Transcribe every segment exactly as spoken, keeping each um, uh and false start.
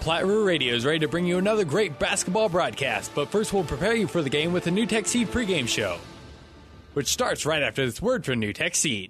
Platte River Radio is ready to bring you another great basketball broadcast, but first we'll prepare you for the game with the New Tech Seed pregame show, which starts right after this word from New Tech Seed.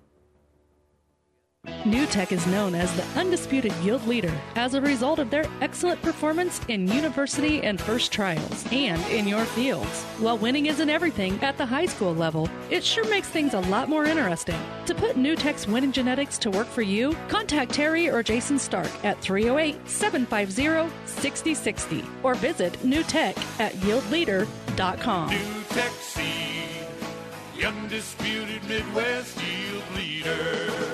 New Tech is known as the undisputed yield leader as a result of their excellent performance in university and first trials and in your fields. While winning isn't everything at the high school level, it sure makes things a lot more interesting. To put New Tech's winning genetics to work for you, contact Terry or Jason Stark at three oh eight, seven five zero, six oh six oh or visit New Tech at yield leader dot com. New Tech Seed, the undisputed Midwest yield leader.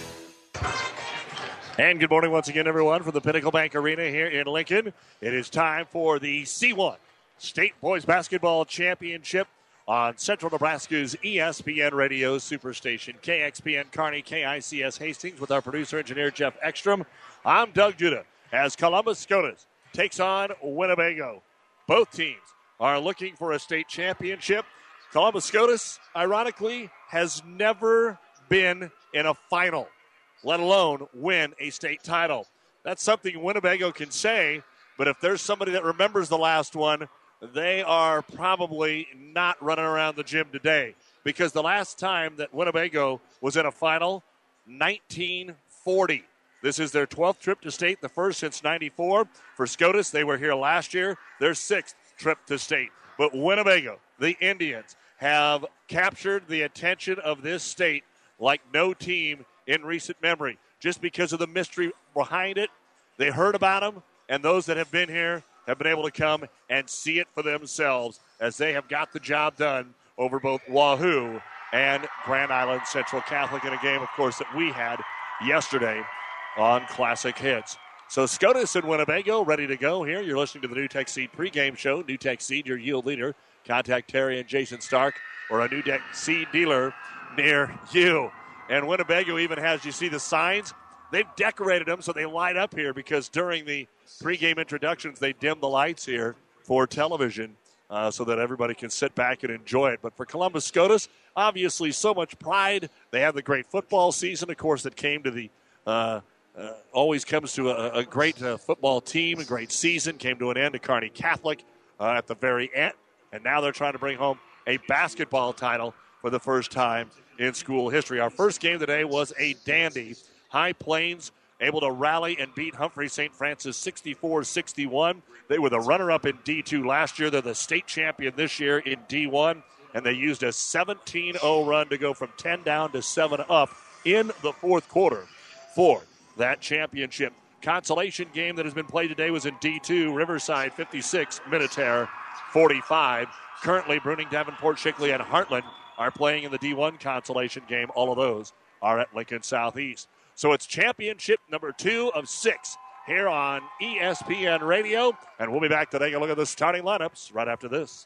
And good morning once again, everyone, from the Pinnacle Bank Arena here in Lincoln. It is time for the C one State Boys Basketball Championship on Central Nebraska's E S P N Radio Superstation. K X P N Kearney, K I C S Hastings with our producer-engineer Jeff Ekstrom. I'm Doug Duda as Columbus Scotus takes on Winnebago. Both teams are looking for a state championship. Columbus Scotus, ironically, has never been in a final, let alone win a state title. That's something Winnebago can say, but if there's somebody that remembers the last one, they are probably not running around the gym today, because the last time that Winnebago was in a final, nineteen forty. This is their twelfth trip to state, the first since ninety-four. For Scotus, they were here last year, their sixth trip to state. But Winnebago, the Indians, have captured the attention of this state like no team in recent memory, just because of the mystery behind it. They heard about them, and those that have been here have been able to come and see it for themselves, as they have got the job done over both Wahoo and Grand Island Central Catholic in a game, of course, that we had yesterday on Classic Hits. So Scotus and Winnebago ready to go here. You're listening to the New Tech Seed pregame show. New Tech Seed, your yield leader. Contact Terry and Jason Stark or a New Tech Seed dealer near you. And Winnebago even has, you see the signs? They've decorated them so they light up here, because during the pregame introductions, they dim the lights here for television uh, so that everybody can sit back and enjoy it. But for Columbus Scotus, obviously so much pride. They have the great football season, of course, that came to the uh, uh, always comes to a, a great uh, football team, a great season, came to an end at Kearney Catholic uh, at the very end. And now they're trying to bring home a basketball title for the first time in school history. Our first game today was a dandy. High Plains able to rally and beat Humphrey Saint Francis sixty-four sixty-one. They were the runner-up in D two last year. They're the state champion this year in D one, and they used a seventeen oh run to go from ten down to seven up in the fourth quarter for that championship. Consolation game that has been played today was in D two. Riverside fifty-six, Minutair forty-five. Currently, Bruning, Davenport, Shickley, and Heartland are playing in the D one consolation game. All of those are at Lincoln Southeast. So it's championship number two of six here on E S P N Radio. And we'll be back to take a look at the starting lineups right after this.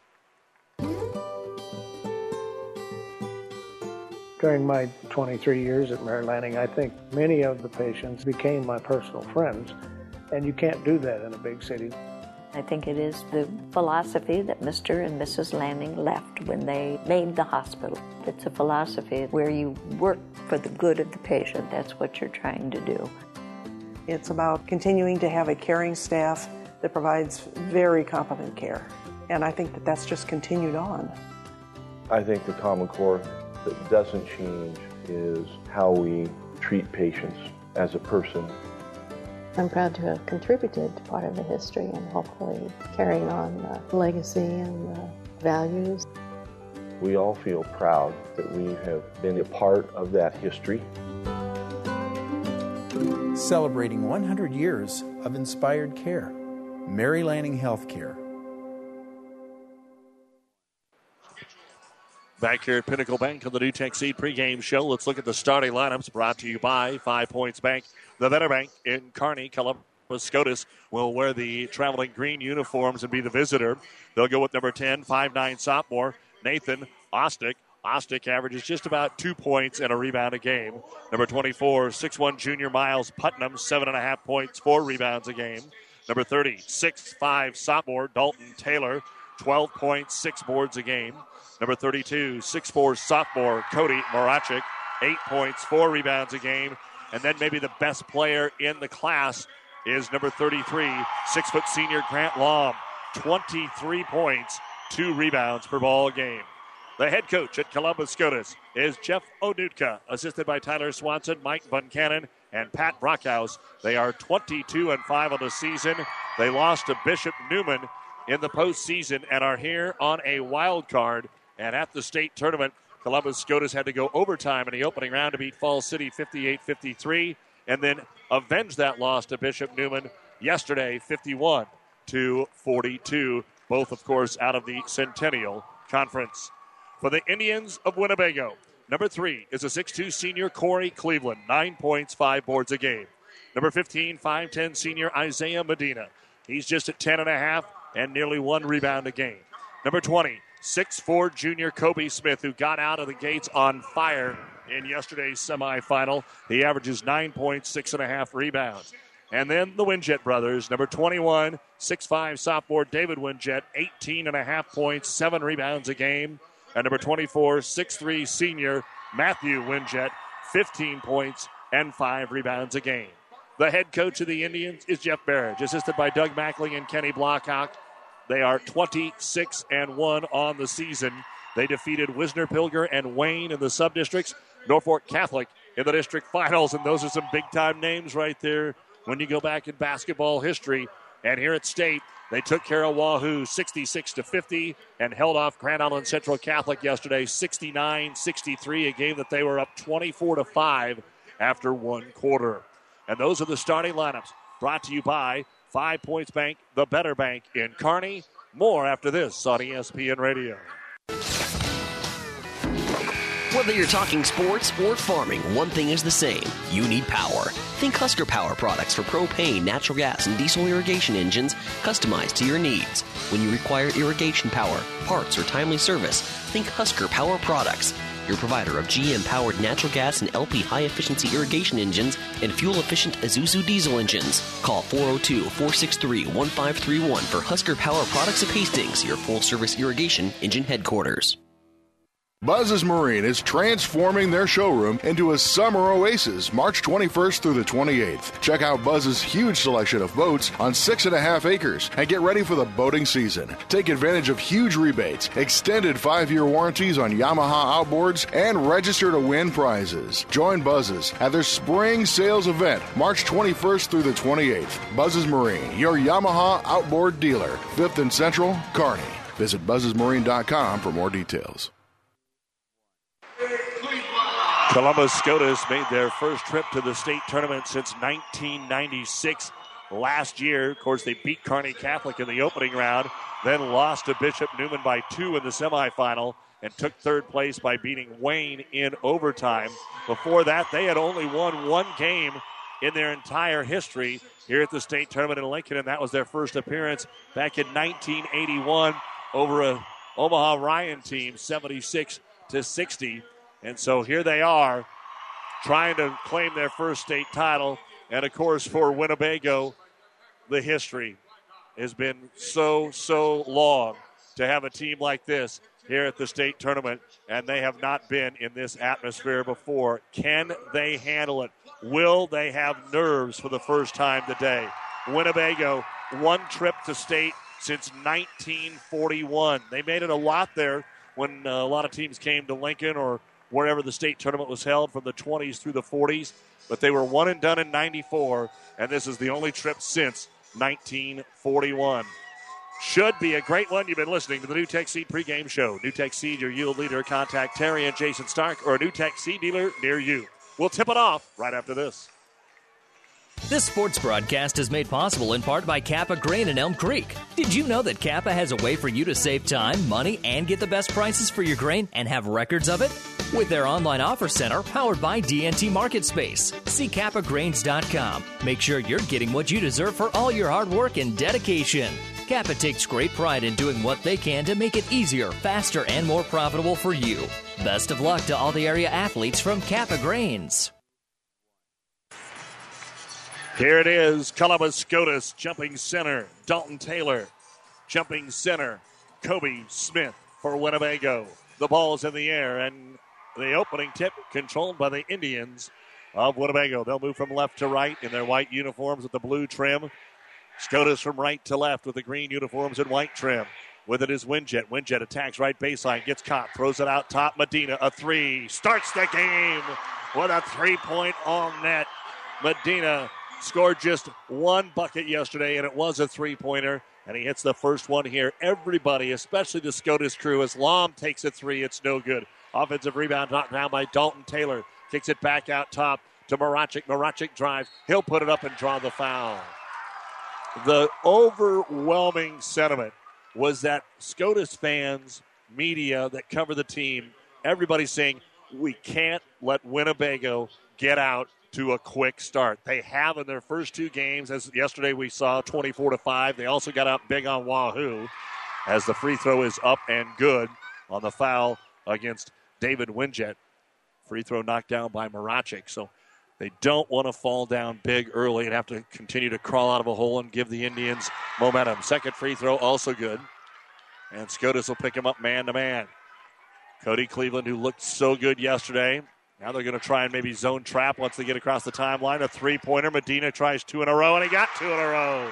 During my twenty-three years at Mary Lanning, I think many of the patients became my personal friends. And you can't do that in a big city. I think it is the philosophy that Mister and Missus Lanning left when they made the hospital. It's a philosophy where you work for the good of the patient. That's what you're trying to do. It's about continuing to have a caring staff that provides very competent care. And I think that that's just continued on. I think the common core that doesn't change is how we treat patients as a person. I'm proud to have contributed to part of the history and hopefully carrying on the legacy and the values. We all feel proud that we have been a part of that history. Celebrating one hundred years of inspired care. Mary Lanning Healthcare. Back here at Pinnacle Bank on the New Tech Seed pregame show. Let's look at the starting lineups brought to you by Five Points Bank. The Better Bank in Kearney. Columbus Scotus will wear the traveling green uniforms and be the visitor. They'll go with number ten, five nine sophomore, Nathan Ostick. Ostick averages just about two points and a rebound a game. Number twenty-four, six one junior Miles Putnam, seven and a half points, four rebounds a game. Number thirty, six five sophomore Dalton Taylor, twelve points, six boards a game. Number thirty-two, six four sophomore Cody Morachik, eight points, four rebounds a game. And then maybe the best player in the class is number thirty-three, six-foot senior Grant Long. twenty-three points, two rebounds per ball game. The head coach at Columbus SCOTUS is Jeff Onutka, assisted by Tyler Swanson, Mike Buncannon, and Pat Brockhouse. They are twenty-two and five on the season. They lost to Bishop Neumann in the postseason and are here on a wild card. And at the state tournament, Columbus SCOTUS had to go overtime in the opening round to beat Falls City fifty-eight fifty-three and then avenge that loss to Bishop Neumann yesterday, fifty-one to forty-two. Both, of course, out of the Centennial Conference. For the Indians of Winnebago, number three is a six two senior Corey Cleveland, nine points, five boards a game. Number fifteen, five ten senior Isaiah Medina. He's just at ten and a half and nearly one rebound a game. Number twenty, six four junior Kobe Smith, who got out of the gates on fire in yesterday's semifinal. He averages nine points, six and a half rebounds. And then the Winjet brothers, number twenty-one, six five sophomore David Winjet, eighteen and a half points, seven rebounds a game. And number twenty-four, six three senior Matthew Winjet, fifteen points and five rebounds a game. The head coach of the Indians is Jeff Barrage, assisted by Doug Mackling and Kenny Blockhawk. They are twenty-six and one on the season. They defeated Wisner Pilger and Wayne in the sub-districts, Norfolk Catholic in the district finals, and those are some big-time names right there when you go back in basketball history. And here at State, they took care of Wahoo sixty-six to fifty and held off Grand Island Central Catholic yesterday sixty-nine sixty-three, a game that they were up twenty-four to five after one quarter. And those are the starting lineups brought to you by Five Points Bank, the better bank in Kearney. More after this on E S P N Radio. Whether you're talking sports or farming, one thing is the same. You need power. Think Husker Power products for propane, natural gas, and diesel irrigation engines customized to your needs. When you require irrigation power, parts, or timely service, think Husker Power products. Your provider of G M-powered natural gas and L P high-efficiency irrigation engines and fuel-efficient Isuzu diesel engines. Call four oh two, four six three, one five three one for Husker Power Products of Hastings, your full-service irrigation engine headquarters. Buzz's Marine is transforming their showroom into a summer oasis March twenty-first through the twenty-eighth. Check out Buzz's huge selection of boats on six and a half acres and get ready for the boating season. Take advantage of huge rebates, extended five-year warranties on Yamaha outboards, and register to win prizes. Join Buzz's at their spring sales event March twenty-first through the twenty-eighth. Buzz's Marine, your Yamaha outboard dealer, fifth and Central, Kearney. Visit buzzes marine dot com for more details. Columbus SCOTUS made their first trip to the state tournament since nineteen ninety-six. Last year, of course, they beat Kearney Catholic in the opening round, then lost to Bishop Neumann by two in the semifinal, and took third place by beating Wayne in overtime. Before that, they had only won one game in their entire history here at the state tournament in Lincoln, and that was their first appearance back in nineteen eighty-one over a Omaha Ryan team, seventy-six to sixty. And so here they are trying to claim their first state title. And, of course, for Winnebago, the history has been so, so long to have a team like this here at the state tournament. And they have not been in this atmosphere before. Can they handle it? Will they have nerves for the first time today? Winnebago, one trip to state since nineteen forty-one. They made it a lot there when uh, a lot of teams came to Lincoln or wherever the state tournament was held from the twenties through the forties. But they were one and done in ninety-four, and this is the only trip since nineteen forty-one. Should be a great one. You've been listening to the NewTek Seed pregame show. NewTek Seed, your yield leader. Contact Terry and Jason Stark or a NewTek Seed dealer near you. We'll tip it off right after this. This sports broadcast is made possible in part by Kappa Grain in Elm Creek. Did you know that Kappa has a way for you to save time, money, and get the best prices for your grain and have records of it? With their online offer center powered by D N T Market Space. See kappa grains dot com. Make sure you're getting what you deserve for all your hard work and dedication. Kappa takes great pride in doing what they can to make it easier, faster, and more profitable for you. Best of luck to all the area athletes from Kappa Grains. Here it is, Columbus SCOTUS jumping center, Dalton Taylor. Jumping center, Kobe Smith for Winnebago. The ball's in the air, and the opening tip controlled by the Indians of Winnebago. They'll move from left to right in their white uniforms with the blue trim. Scotus from right to left with the green uniforms and white trim. With it is Winjet. Winjet attacks right baseline, gets caught, throws it out top. Medina, a three, starts the game with a three-point all net. Medina scored just one bucket yesterday, and it was a three-pointer, and he hits the first one here. Everybody, especially the Scotus crew, as Lom takes a three, it's no good. Offensive rebound knocked down by Dalton Taylor. Kicks it back out top to Marachik. Marachik drives. He'll put it up and draw the foul. The overwhelming sentiment was that Scotus fans, media that cover the team, everybody's saying, we can't let Winnebago get out to a quick start. They have in their first two games, as yesterday we saw, twenty-four to five. They also got out big on Wahoo as the free throw is up and good on the foul against David Winjet. Free throw knocked down by Marachik. So they don't want to fall down big early and have to continue to crawl out of a hole and give the Indians momentum. Second free throw also good. And Scotus will pick him up man to man. Cody Cleveland, who looked so good yesterday. Now they're going to try and maybe zone trap once they get across the timeline. A three-pointer. Medina tries two in a row, and he got two in a row.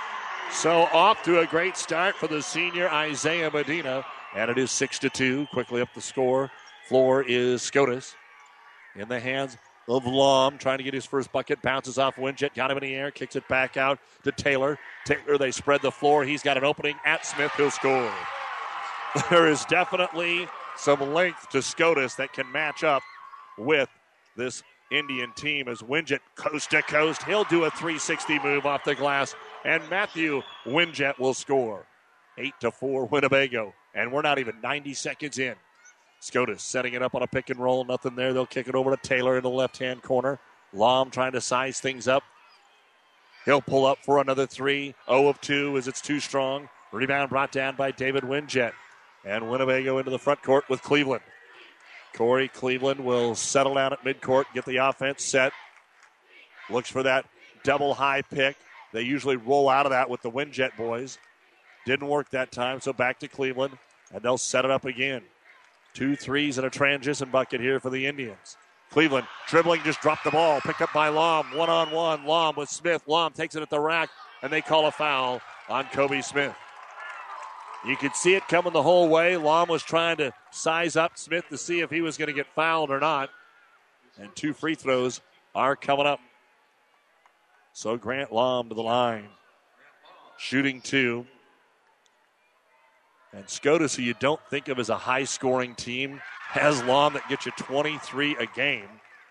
So off to a great start for the senior Isaiah Medina. And it is six to two. Quickly up the score. Floor is Scotus. In the hands of Lom, trying to get his first bucket. Bounces off Winjet. Got him in the air. Kicks it back out to Taylor. Taylor, they spread the floor. He's got an opening at Smith. He'll score. There is definitely some length to Scotus that can match up with this Indian team as Winjet coast to coast. He'll do a three sixty move off the glass, and Matthew Winjet will score. eight to four Winnebago, and we're not even ninety seconds in. Scotus setting it up on a pick and roll. Nothing there. They'll kick it over to Taylor in the left-hand corner. Lom trying to size things up. He'll pull up for another three. zero of two as it's too strong. Rebound brought down by David Winjet. And Winnebago into the front court with Cleveland. Corey Cleveland will settle down at midcourt, get the offense set. Looks for that double high pick. They usually roll out of that with the Winjet boys. Didn't work that time, so back to Cleveland. And they'll set it up again. Two threes and a transition bucket here for the Indians. Cleveland dribbling, just dropped the ball. Picked up by Lom. One-on-one. Lom with Smith. Lom takes it at the rack, and they call a foul on Kobe Smith. You could see it coming the whole way. Lom was trying to size up Smith to see if he was going to get fouled or not. And two free throws are coming up. So Grant Lom to the line. Shooting two. And Scotus, who you don't think of as a high-scoring team, has Lom that gets you twenty-three a game.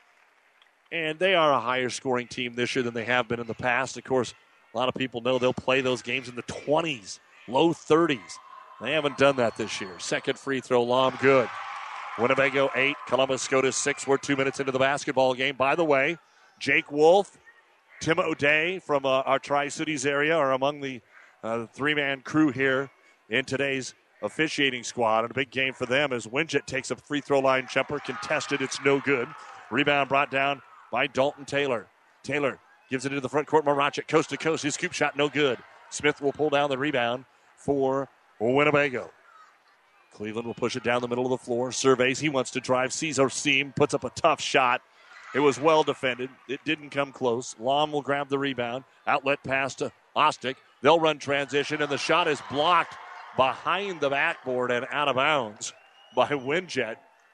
And they are a higher-scoring team this year than they have been in the past. Of course, a lot of people know they'll play those games in the twenties, low thirties. They haven't done that this year. Second free throw, Lom good. Winnebago eight, Columbus Scotus six. We're two minutes into the basketball game. By the way, Jake Wolf, Tim O'Day from uh, our Tri-Cities area are among the uh, three-man crew here in today's officiating squad. And a big game for them as Winjet takes a free throw line jumper. Contested, it's no good. Rebound brought down by Dalton Taylor. Taylor gives it into the front court. Marachik coast to coast. His scoop shot no good. Smith will pull down the rebound for Winnebago. Cleveland will push it down the middle of the floor. Surveys. He wants to drive. Sees our seam. Puts up a tough shot. It was well defended. It didn't come close. Lom will grab the rebound. Outlet pass to Ostick. They'll run transition, and the shot is blocked behind the backboard and out of bounds by Winjet.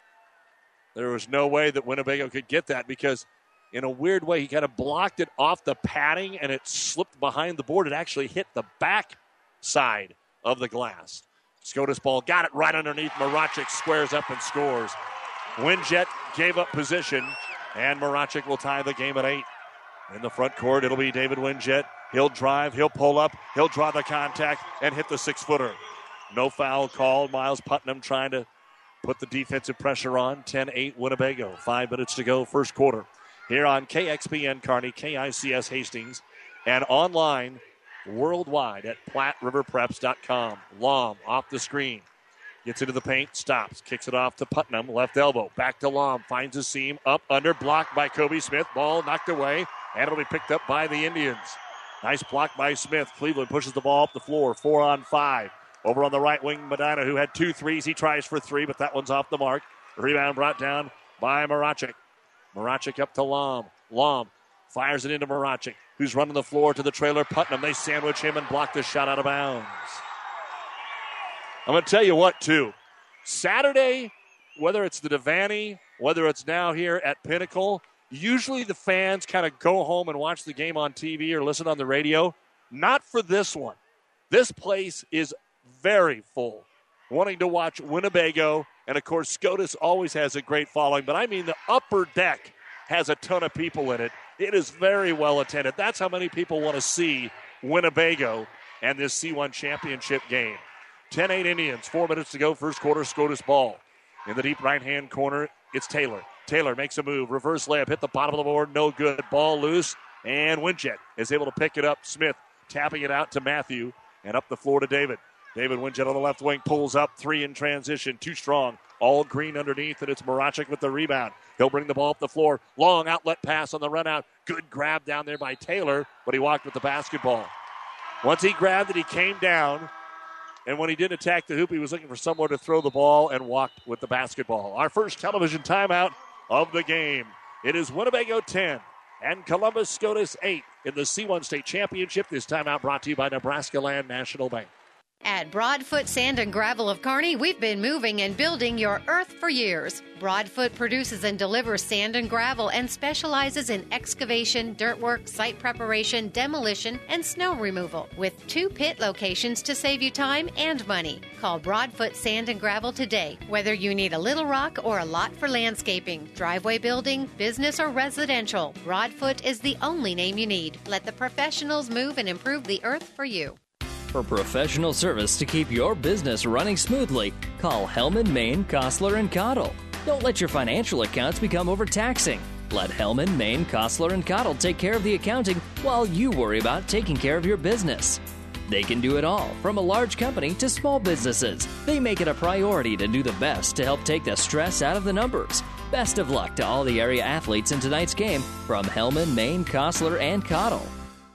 There was no way that Winnebago could get that because in a weird way he kind of blocked it off the padding and it slipped behind the board. It actually hit the back side of the glass. Scotus ball got it right underneath. Marachik squares up and scores. Winjet gave up position, and Marachik will tie the game at eight. In the front court, it'll be David Winjet. He'll drive, he'll pull up, he'll draw the contact, and hit the six-footer. No foul called. Miles Putnam trying to put the defensive pressure on. ten eight Winnebago. Five minutes to go, first quarter. Here on K X P N Kearney, K I C S Hastings, and online worldwide at Platte River Preps dot com. Lom off the screen. Gets into the paint, stops, kicks it off to Putnam, left elbow. Back to Lom, finds a seam, up, under, blocked by Kobe Smith. Ball knocked away, and it'll be picked up by the Indians. Nice block by Smith. Cleveland pushes the ball up the floor, four on five. Over on the right wing, Medina, who had two threes. He tries for three, but that one's off the mark. Rebound brought down by Marachik. Marachik up to Lom. Lom fires it into Marachik, who's running the floor to the trailer Putnam. They sandwich him and block the shot out of bounds. I'm going to tell you what, too. Saturday, whether it's the Devaney, whether it's now here at Pinnacle, usually the fans kind of go home and watch the game on T V or listen on the radio. Not for this one. This place is very full, wanting to watch Winnebago. And, of course, SCOTUS always has a great following. But, I mean, the upper deck has a ton of people in it. It is very well attended. That's how many people want to see Winnebago and this C one championship game. ten eight Indians, four minutes to go, first quarter, SCOTUS ball. In the deep right-hand corner, it's Taylor. Taylor makes a move, reverse layup, hit the bottom of the board, no good. Ball loose, and Winjet is able to pick it up. Smith tapping it out to Matthew, and up the floor to David. David Winjet on the left wing pulls up, three in transition, too strong. All green underneath, and it's Marachik with the rebound. He'll bring the ball up the floor. Long outlet pass on the run out. Good grab down there by Taylor, but he walked with the basketball. Once he grabbed it, he came down, and when he did attack the hoop, he was looking for somewhere to throw the ball and walked with the basketball. Our first television timeout of the game. It is Winnebago ten and Columbus SCOTUS eight in the C one State Championship. This timeout brought to you by Nebraska Land National Bank. At Broadfoot Sand and Gravel of Kearney, we've been moving and building your earth for years. Broadfoot produces and delivers sand and gravel and specializes in excavation, dirt work, site preparation, demolition, and snow removal, with two pit locations to save you time and money. Call Broadfoot Sand and Gravel today, whether you need a little rock or a lot for landscaping, driveway building, business, or residential. Broadfoot is the only name you need. Let the professionals move and improve the earth for you. For professional service to keep your business running smoothly, call Hellman, Maine, Kostler, and Cottle. Don't let your financial accounts become overtaxing. Let Hellman, Maine, Kostler, and Cottle take care of the accounting while you worry about taking care of your business. They can do it all, from a large company to small businesses. They make it a priority to do the best to help take the stress out of the numbers. Best of luck to all the area athletes in tonight's game from Hellman, Maine, Kostler, and Cottle.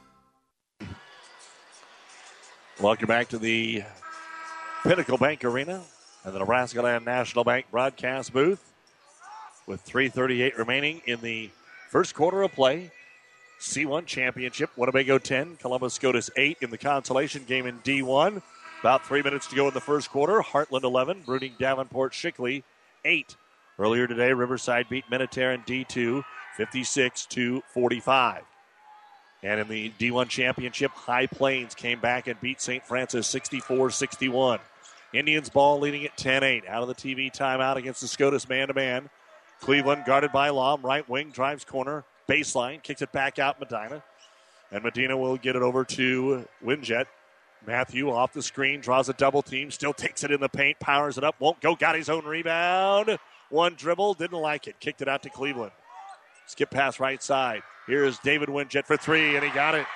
Welcome back to the Pinnacle Bank Arena and the Nebraska Land National Bank broadcast booth. With three thirty-eight remaining in the first quarter of play. C one championship, Winnebago ten, Columbus SCOTUS eight in the consolation game in D one. About three minutes to go in the first quarter. Heartland eleven, Bruning Davenport Shickley eight. Earlier today, Riverside beat Minutair in D two, fifty-six to forty-five. And in the D one championship, High Plains came back and beat Saint Francis sixty-four sixty-one. Indians ball leading at ten eight. Out of the T V timeout against the SCOTUS man-to-man. Cleveland guarded by Lom. Right wing, drives corner. Baseline, kicks it back out Medina. And Medina will get it over to Winjet. Matthew off the screen, draws a double team. Still takes it in the paint, powers it up. Won't go, got his own rebound. One dribble, didn't like it. Kicked it out to Cleveland. Skip pass right side. Here's David Winjet for three, and he got it.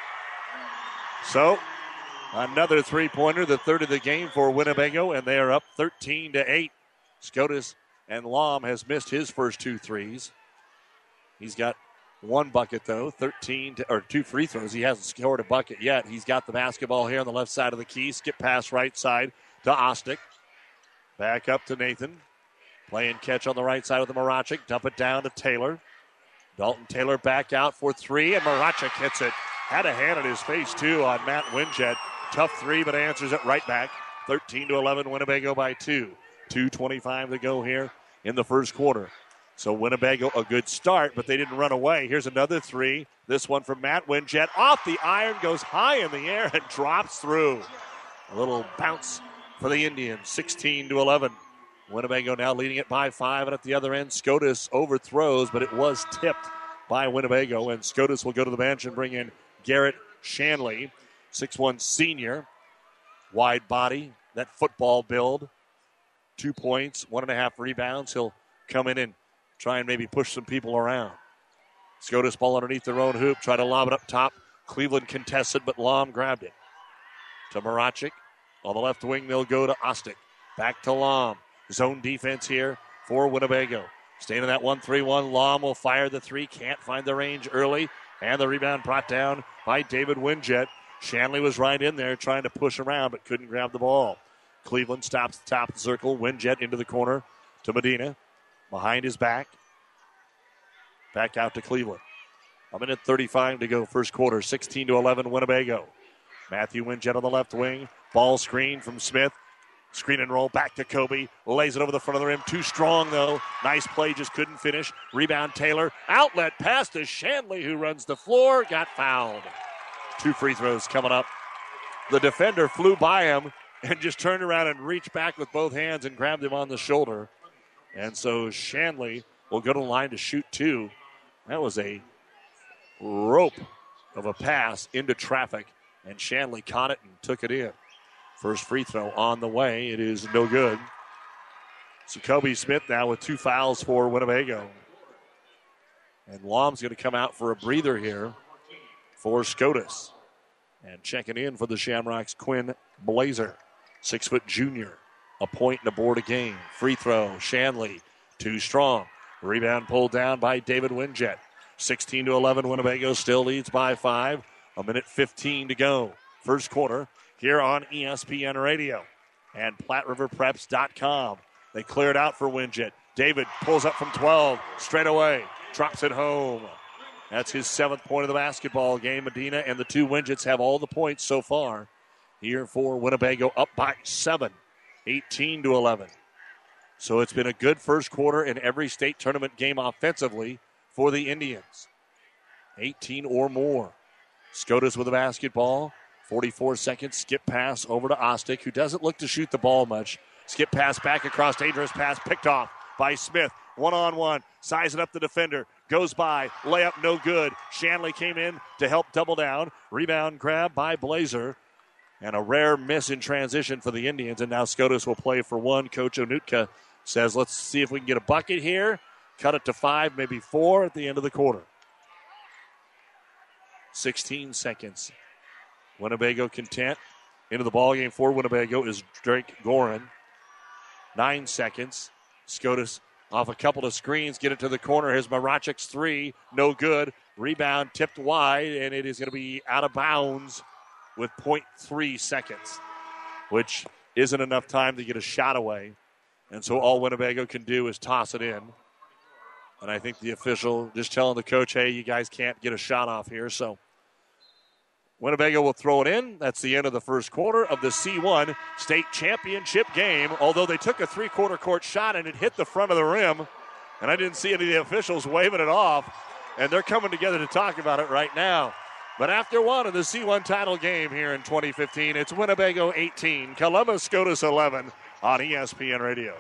So, another three-pointer, the third of the game for Winnebago, and they are up thirteen to eight. SCOTUS and Lom has missed his first two threes. He's got one bucket, though, thirteen to, or two free throws. He hasn't scored a bucket yet. He's got the basketball here on the left side of the key. Skip pass right side to Ostick. Back up to Nathan. Playing catch on the right side with the Marachik. Dump it down to Taylor. Dalton Taylor back out for three, and Marachik hits it. Had a hand in his face, too, on Matt Winjet. Tough three, but answers it right back. thirteen to eleven, Winnebago by two. two twenty-five to go here in the first quarter. So Winnebago, a good start, but they didn't run away. Here's another three. This one from Matt Winjet. Off the iron, goes high in the air, and drops through. A little bounce for the Indians, sixteen to eleven. Winnebago now leading it by five, and at the other end, SCOTUS overthrows, but it was tipped by Winnebago, and SCOTUS will go to the bench and bring in Garrett Shanley, six one senior, wide body, that football build, two points, one and a half rebounds. He'll come in and try and maybe push some people around. SCOTUS ball underneath their own hoop, try to lob it up top. Cleveland contested, but Lom grabbed it. To Marachik. On the left wing, they'll go to Ostick. Back to Lom. Zone defense here for Winnebago. Staying in that one three one. Lom will fire the three. Can't find the range early. And the rebound brought down by David Winjet. Shanley was right in there trying to push around but couldn't grab the ball. Cleveland stops the top of the circle. Winjet into the corner to Medina. Behind his back. back out to Cleveland. A minute thirty-five to go, first quarter, sixteen to eleven, Winnebago. Matthew Winget on the left wing. Ball screen from Smith. Screen and roll back to Kobe. Lays it over the front of the rim. Too strong, though. Nice play, just couldn't finish. Rebound, Taylor. Outlet pass to Shanley, who runs the floor. Got fouled. Two free throws coming up. The defender flew by him and just turned around and reached back with both hands and grabbed him on the shoulder. And so Shanley will go to the line to shoot two. That was a rope of a pass into traffic, and Shanley caught it and took it in. First free throw on the way. It is no good. So Kobe Smith now with two fouls for Winnebago. And Lom's going to come out for a breather here for Scotus. And checking in for the Shamrocks, Quinn Blazer, six-foot junior. A point and a board a game. Free throw, Shanley, too strong. Rebound pulled down by David Winget. sixteen to eleven, Winnebago still leads by five. A minute fifteen to go. First quarter here on E S P N Radio and Platte River Preps dot com. They clear it out for Winget. David pulls up from twelve, straight away, drops it home. That's his seventh point of the basketball game. Medina and the two Wingets have all the points so far. Here for Winnebago, up by seven, eighteen to eleven. So it's been a good first quarter in every state tournament game offensively for the Indians. eighteen or more. Scotus with the basketball. forty-four seconds. Skip pass over to Ostick, who doesn't look to shoot the ball much. Skip pass back across. Dangerous pass picked off by Smith. One-on-one. Sizing up the defender. Goes by. Layup no good. Shanley came in to help double down. Rebound grab by Blazer. And a rare miss in transition for the Indians. And now Scotus will play for one. Coach Onutka says, let's see if we can get a bucket here. Cut it to five, maybe four at the end of the quarter. sixteen seconds. Winnebago content. Into the ballgame for Winnebago is Drake Gorin. Nine seconds. Scotus off a couple of screens. Get it to the corner. Here's Marachik's three. No good. Rebound tipped wide, and it is going to be out of bounds with point three seconds, which isn't enough time to get a shot away. And so all Winnebago can do is toss it in. And I think the official just telling the coach, hey, you guys can't get a shot off here. So Winnebago will throw it in. That's the end of the first quarter of the C one state championship game. Although they took a three-quarter court shot and it hit the front of the rim. And I didn't see any of the officials waving it off. And they're coming together to talk about it right now. But after one of the C one title game here in twenty fifteen, it's Winnebago eighteen, Columbus Scotus eleven on E S P N Radio.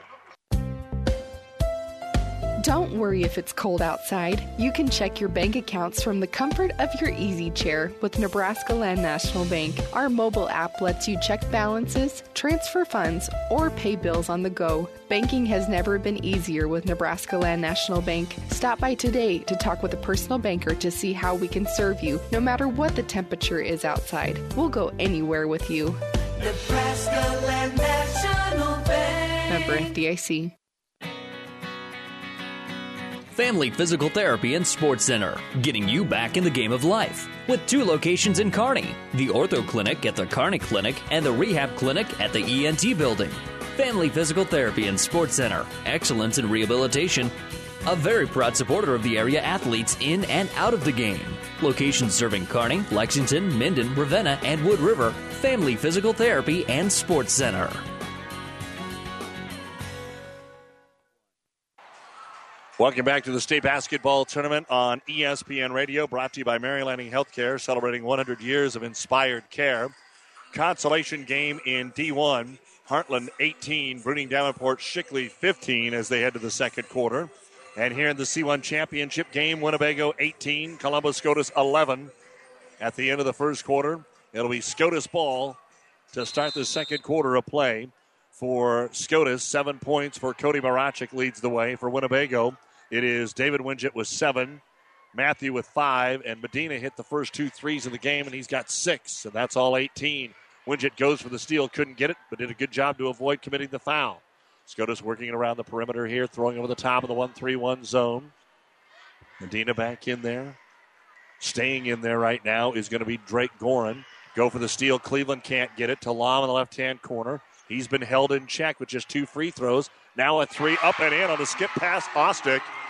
Don't worry if it's cold outside. You can check your bank accounts from the comfort of your easy chair with Nebraska Land National Bank. Our mobile app lets you check balances, transfer funds, or pay bills on the go. Banking has never been easier with Nebraska Land National Bank. Stop by today to talk with a personal banker to see how we can serve you, no matter what the temperature is outside. We'll go anywhere with you. Nebraska Land National Bank. Member F D I C. Family Physical Therapy and Sports Center, getting you back in the game of life. With two locations in Kearney, the Ortho Clinic at the Kearney Clinic and the Rehab Clinic at the E N T Building. Family Physical Therapy and Sports Center, excellence in rehabilitation. A very proud supporter of the area athletes in and out of the game. Locations serving Kearney, Lexington, Minden, Ravenna, and Wood River. Family Physical Therapy and Sports Center. Welcome back to the state basketball tournament on E S P N Radio, brought to you by Mary Lanning Healthcare, celebrating one hundred years of inspired care. Consolation game in D one, Heartland eighteen, Bruning Davenport Shickley fifteen as they head to the second quarter. And here in the C one championship game, Winnebago eighteen, Columbus Scotus eleven. At the end of the first quarter, it'll be Scotus ball to start the second quarter of play. For Scotus, seven points for Cody Marachik leads the way. For Winnebago, it is David Winget with seven, Matthew with five, and Medina hit the first two threes of the game, and he's got six, and that's all eighteen. Winget goes for the steal, couldn't get it, but did a good job to avoid committing the foul. Scotus working around the perimeter here, throwing over the top of the one three one zone. Medina back in there. Staying in there right now is going to be Drake Gorin. Go for the steal. Cleveland can't get it. Talam in the left-hand corner. He's been held in check with just two free throws. Now a three up and in on the skip pass. Ostick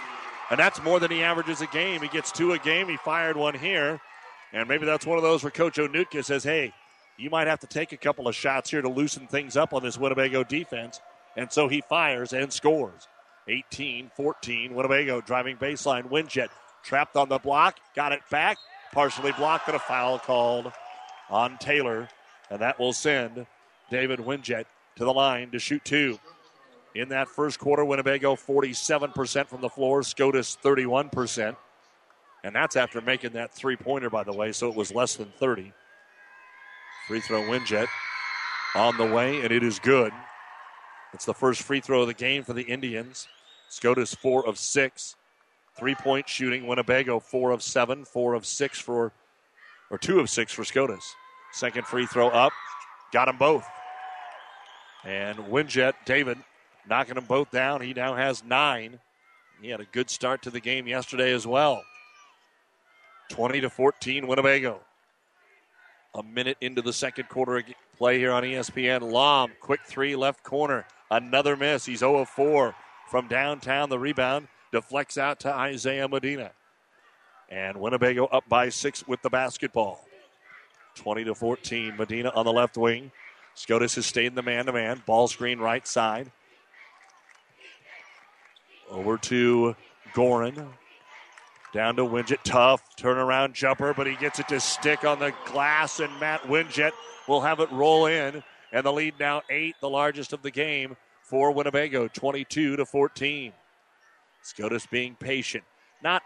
And that's more than he averages a game. He gets two a game. He fired one here. And maybe that's one of those where Coach Onutka says, hey, you might have to take a couple of shots here to loosen things up on this Winnebago defense. And so he fires and scores. eighteen fourteen, Winnebago driving baseline. Winjet trapped on the block, got it back, partially blocked, and a foul called on Taylor. And that will send David Winjet to the line to shoot two. In that first quarter, Winnebago forty-seven percent from the floor, Scotus thirty-one percent. And that's after making that three-pointer, by the way, so it was less than thirty. Free throw Winjet on the way, and it is good. It's the first free throw of the game for the Indians. Scotus four of six. Three-point shooting, Winnebago four of seven, four of six for, or two of six for Scotus. Second free throw up, got them both. And Winjet, David, knocking them both down. He now has nine. He had a good start to the game yesterday as well. twenty to fourteen, Winnebago. A minute into the second quarter play here on E S P N. Lom, quick three, left corner. Another miss. He's zero of four from downtown. The rebound deflects out to Isaiah Medina. And Winnebago up by six with the basketball. twenty to fourteen. Medina on the left wing. Scotus has stayed in the man-to-man. Ball screen right side. Over to Gorin. Down to Winjet. Tough turnaround jumper, but he gets it to stick on the glass, and Matt Winjet will have it roll in. And the lead now eight, the largest of the game for Winnebago, twenty-two to fourteen. Scotus being patient. Not,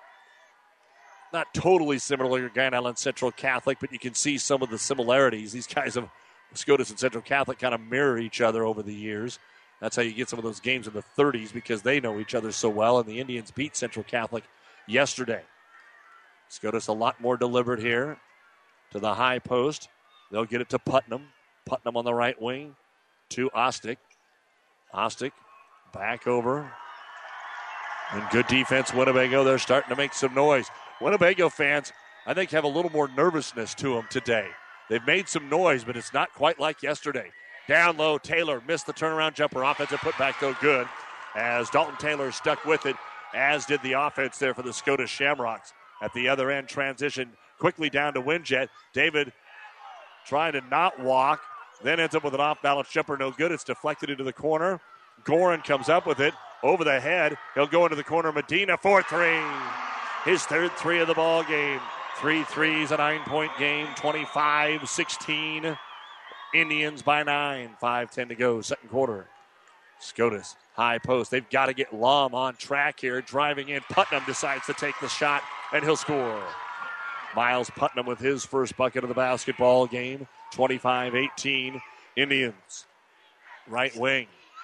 not totally similar to Grand Island Central Catholic, but you can see some of the similarities. These guys have, Scotus and Central Catholic, kind of mirror each other over the years. That's how you get some of those games in the thirties, because they know each other so well, and the Indians beat Central Catholic yesterday. Scotus a lot more deliberate here to the high post. They'll get it to Putnam. Putnam on the right wing to Ostick. Ostick back over. And good defense, Winnebago. They're starting to make some noise. Winnebago fans, I think, have a little more nervousness to them today. They've made some noise, but it's not quite like yesterday. Down low, Taylor missed the turnaround jumper. Offensive putback, though, good, as Dalton Taylor stuck with it, as did the offense there for the Scotus Shamrocks. At the other end, transition quickly down to Winjet. David trying to not walk, then ends up with an off-balance jumper, no good. It's deflected into the corner. Gorin comes up with it over the head. He'll go into the corner. Medina for three. His third three of the ball game. Three threes, a nine-point game, twenty-five sixteen. Indians by nine. five ten to go, second quarter. Scotus, high post. They've got to get Lom on track here. Driving in, Putnam decides to take the shot, and he'll score. Miles Putnam with his first bucket of the basketball game. twenty-five eighteen, Indians. Right wing.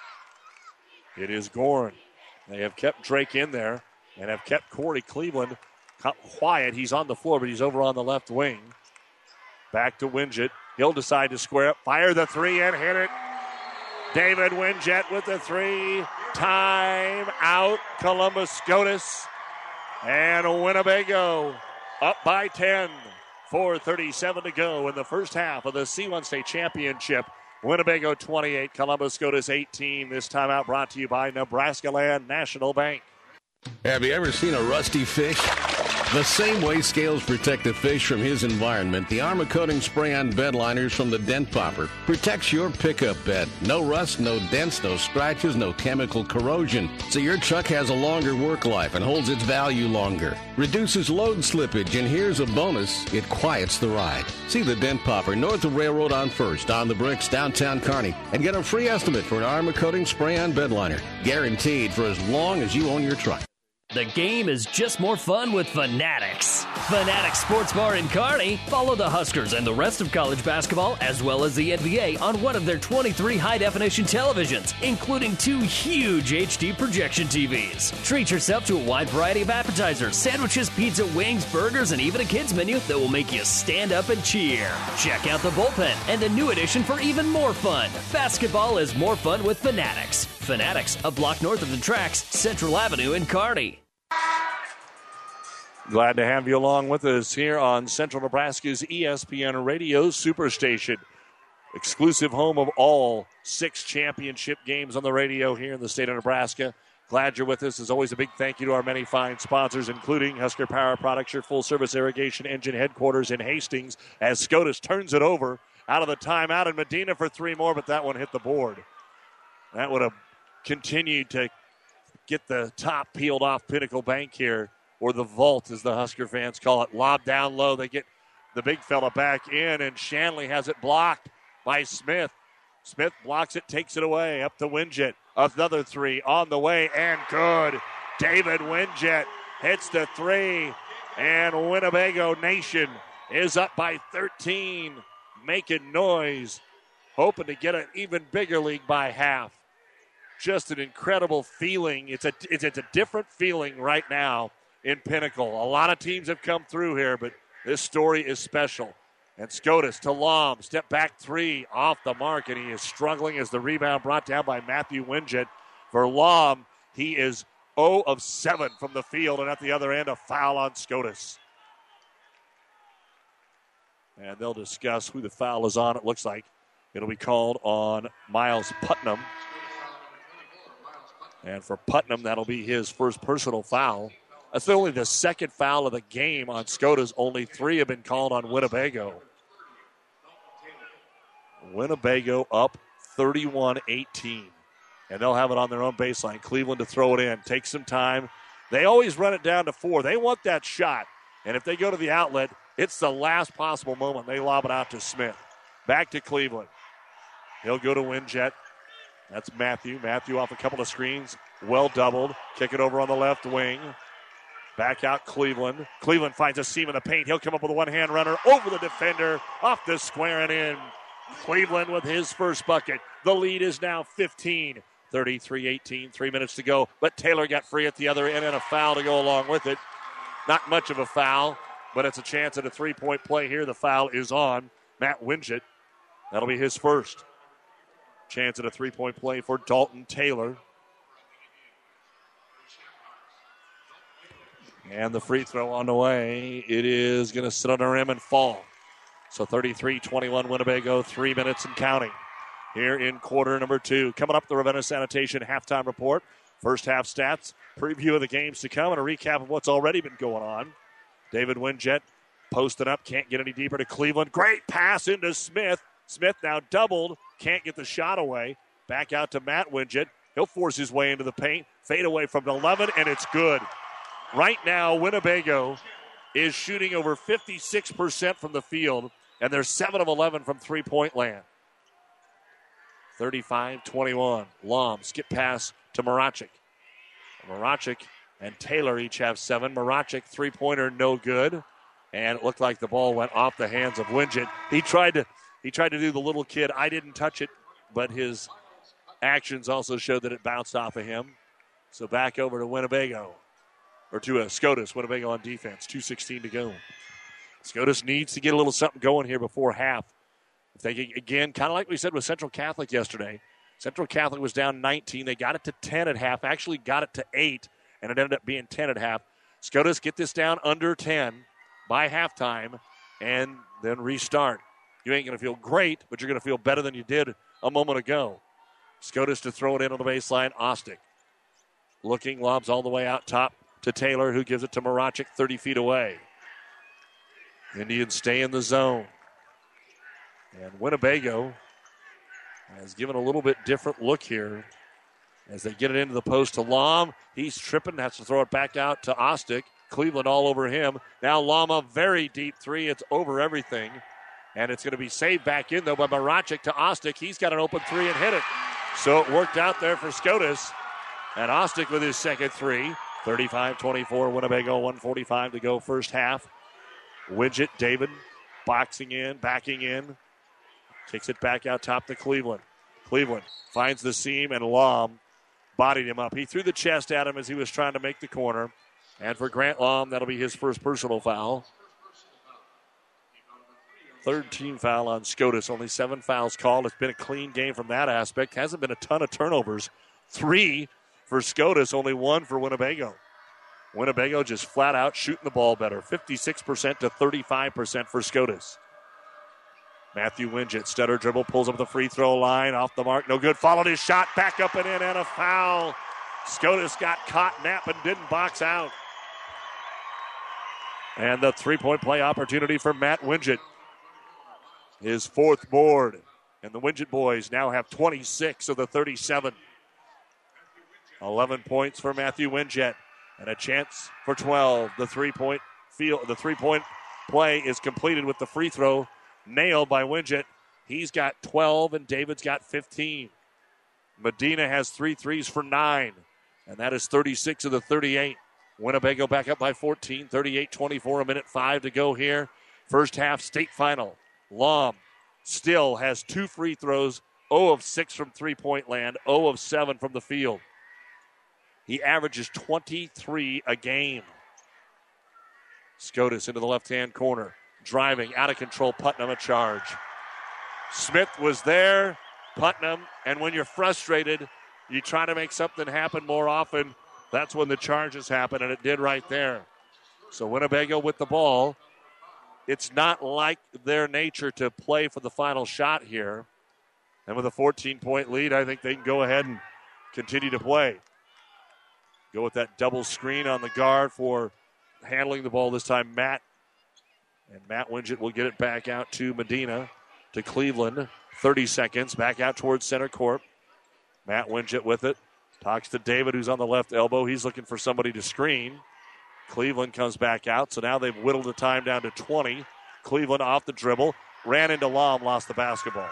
It is Gorin. They have kept Drake in there and have kept Corey Cleveland quiet. He's on the floor, but he's over on the left wing. Back to Winjet. He'll decide to square up, fire the three, and hit it. David Winjet with the three. Time out. Columbus Scotus. And Winnebago up by ten. four thirty-seven to go in the first half of the C one State Championship. Winnebago twenty-eight, Columbus Scotus eighteen. This timeout brought to you by Nebraska Land National Bank. Have you ever seen a rusty fish? The same way scales protect the fish from his environment, the Armor Coating Spray-On bed liners from the Dent Popper protects your pickup bed. No rust, no dents, no scratches, no chemical corrosion. So your truck has a longer work life and holds its value longer. Reduces load slippage, and here's a bonus, it quiets the ride. See the Dent Popper north of Railroad on First, on the Bricks, downtown Kearney, and get a free estimate for an Armor Coating Spray-On bed liner. Guaranteed for as long as you own your truck. The game is just more fun with Fanatics. Fanatics Sports Bar in Kearney. Follow the Huskers and the rest of college basketball, as well as the N B A, on one of their twenty-three high-definition televisions, including two huge H D projection T Vs. Treat yourself to a wide variety of appetizers, sandwiches, pizza, wings, burgers, and even a kids menu that will make you stand up and cheer. Check out the bullpen and a new addition for even more fun. Basketball is more fun with Fanatics. Fanatics, a block north of the tracks, Central Avenue in Kearney. Glad to have you along with us here on Central Nebraska's E S P N Radio Superstation. Exclusive home of all six championship games on the radio here in the state of Nebraska. Glad you're with us. As always, a big thank you to our many fine sponsors, including Husker Power Products, your full-service irrigation engine headquarters in Hastings, as SCOTUS turns it over out of the timeout, and Medina for three more, but that one hit the board. That would have continued to get the top peeled off Pinnacle Bank here, or the vault, as the Husker fans call it. Lob down low. They get the big fella back in, and Shanley has it blocked by Smith. Smith blocks it, takes it away, up to Winjet. Another three on the way, and good. David Winjet hits the three, and Winnebago Nation is up by thirteen, making noise, hoping to get an even bigger lead by half. Just an incredible feeling. It's a, it's, it's a different feeling right now in Pinnacle. A lot of teams have come through here, but this story is special. And SCOTUS to Lom, step back three off the mark, and he is struggling as the rebound brought down by Matthew Winjet. For Lom, he is zero of seven from the field, and at the other end, a foul on SCOTUS. And they'll discuss who the foul is on. It looks like it'll be called on Miles Putnam. And for Putnam, that'll be his first personal foul. That's only the second foul of the game on SCOTUS. Only three have been called on Winnebago. Winnebago up thirty-one eighteen. And they'll have it on their own baseline. Cleveland to throw it in. Take some time. They always run it down to four. They want that shot. And if they go to the outlet, it's the last possible moment. They lob it out to Smith. Back to Cleveland. He'll go to Winjet. That's Matthew. Matthew off a couple of screens. Well doubled. Kick it over on the left wing. Back out Cleveland. Cleveland finds a seam in the paint. He'll come up with a one-hand runner over the defender, off the square and in. Cleveland with his first bucket. The lead is now fifteen. thirty-three eighteen, three minutes to go. But Taylor got free at the other end and a foul to go along with it. Not much of a foul, but it's a chance at a three-point play here. The foul is on Matt Winjet. That'll be his first. Chance at a three-point play for Dalton Taylor. And the free throw on the way. It is going to sit on the rim and fall. So thirty-three twenty-one Winnebago, three minutes and counting. Here in quarter number two. Coming up, the Ravenna Sanitation halftime report. First half stats, preview of the games to come, and a recap of what's already been going on. David Winjet posted up, can't get any deeper to Cleveland. Great pass into Smith. Smith now doubled, can't get the shot away. Back out to Matt Winjet. He'll force his way into the paint. Fade away from eleven, and it's good. Right now, Winnebago is shooting over fifty-six percent from the field, and they're seven of eleven from three-point land. thirty-five twenty-one. Lom, skip pass to Marachik. Marachik and Taylor each have seven. Marachik, three-pointer, no good. And it looked like the ball went off the hands of Winjet. He tried to he tried to do the little kid, I didn't touch it, but his actions also showed that it bounced off of him. So back over to Winnebago. Or to a SCOTUS, Winnebago on defense. two sixteen to go. SCOTUS needs to get a little something going here before half. If they get, again, kind of like we said with Central Catholic yesterday. Central Catholic was down nineteen. They got it to ten at half. Actually got it to eight, and it ended up being ten at half. SCOTUS get this down under ten by halftime, and then restart. You ain't going to feel great, but you're going to feel better than you did a moment ago. SCOTUS to throw it in on the baseline. Ostick looking, lobs all the way out top to Taylor, who gives it to Marachik thirty feet away. Indians stay in the zone. And Winnebago has given a little bit different look here as they get it into the post to Lom. He's tripping, has to throw it back out to Ostick. Cleveland all over him. Now Lama, very deep three. It's over everything. And it's going to be saved back in, though, by Marachik to Ostick. He's got an open three and hit it. So it worked out there for SCOTUS. And Ostick with his second three. thirty-five twenty-four, Winnebago, one forty-five to go first half. Winjet, David, boxing in, backing in. Kicks it back out top to Cleveland. Cleveland finds the seam, and Lom bodied him up. He threw the chest at him as he was trying to make the corner. And for Grant Lom, that'll be his first personal foul. Third team foul on SCOTUS. Only seven fouls called. It's been a clean game from that aspect. Hasn't been a ton of turnovers. Three for SCOTUS, only one for Winnebago. Winnebago just flat out shooting the ball better. fifty-six percent to thirty-five percent for SCOTUS. Matthew Winjet, stutter dribble, pulls up the free throw line, off the mark, no good. Followed his shot, back up and in, and a foul. SCOTUS got caught napping, didn't box out. And the three-point play opportunity for Matt Wingett. His fourth board. And the Wingett boys now have twenty-six of the thirty-seven. eleven points for Matthew Wingett. And a chance for twelve. The three-point field, the three-point play is completed with the free throw nailed by Wingett. He's got twelve and David's got fifteen. Medina has three threes for nine. And that is thirty-six of the thirty-eight. Winnebago back up by fourteen, thirty-eight twenty-four, a minute five to go here. First half state final. Lom still has two free throws, zero of six from three-point land, zero of seven from the field. He averages twenty-three a game. SCOTUS into the left-hand corner. Driving, out of control, Putnam a charge. Smith was there, Putnam, and when you're frustrated, you try to make something happen more often. That's when the charges happen, and it did right there. So Winnebago with the ball. It's not like their nature to play for the final shot here. And with a fourteen-point lead, I think they can go ahead and continue to play. Go with that double screen on the guard for handling the ball this time, Matt. And Matt Wingett will get it back out to Medina, to Cleveland. thirty seconds, back out towards center court. Matt Wingett with it. Talks to David, who's on the left elbow. He's looking for somebody to screen. Cleveland comes back out, so now they've whittled the time down to twenty. Cleveland off the dribble, ran into Lom, lost the basketball.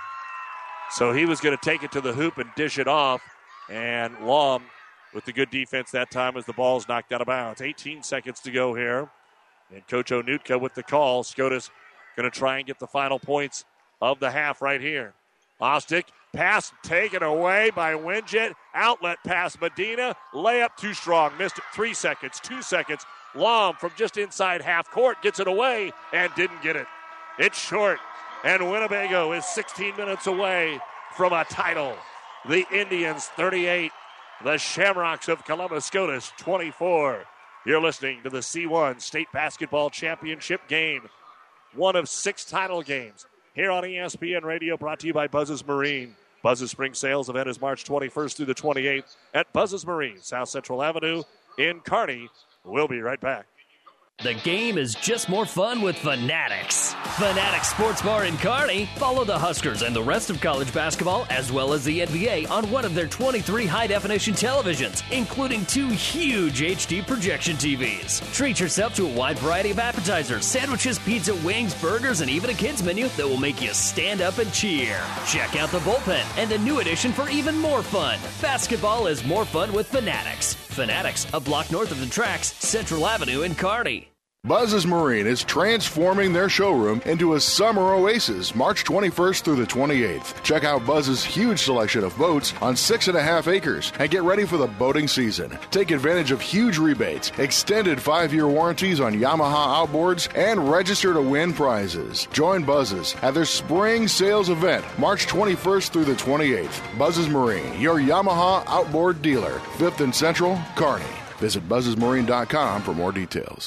So he was going to take it to the hoop and dish it off, and Lom with the good defense that time as the ball's knocked out of bounds. eighteen seconds to go here, and Coach Onutka with the call. SCOTUS going to try and get the final points of the half right here. Ostick, pass taken away by Wingett. Outlet pass, Medina. Layup too strong. Missed it. Three seconds, two seconds. Lom from just inside half court gets it away and didn't get it. It's short, and Winnebago is sixteen minutes away from a title. The Indians thirty-eight. The Shamrocks of Columbus SCOTUS twenty-four. You're listening to the C one State Basketball Championship game. One of six title games here on E S P N Radio, brought to you by Buzz's Marine. Buzz's Spring Sales event is March twenty-first through the twenty-eighth at Buzz's Marine, South Central Avenue in Kearney. We'll be right back. The game is just more fun with Fanatics. Fanatics Sports Bar in Kearney. Follow the Huskers and the rest of college basketball, as well as the N B A, on one of their twenty-three high-definition televisions, including two huge H D projection T Vs. Treat yourself to a wide variety of appetizers, sandwiches, pizza, wings, burgers, and even a kids menu that will make you stand up and cheer. Check out the bullpen and a new addition for even more fun. Basketball is more fun with Fanatics. Fanatics, a block north of the tracks, Central Avenue in Kearney. Buzz's Marine is transforming their showroom into a summer oasis March twenty-first through the twenty-eighth. Check out Buzz's huge selection of boats on six and a half acres and get ready for the boating season. Take advantage of huge rebates, extended five-year warranties on Yamaha outboards, and register to win prizes. Join Buzz's at their spring sales event March twenty-first through the twenty-eighth. Buzz's Marine, your Yamaha outboard dealer, fifth and Central, Kearney. Visit buzzes marine dot com for more details.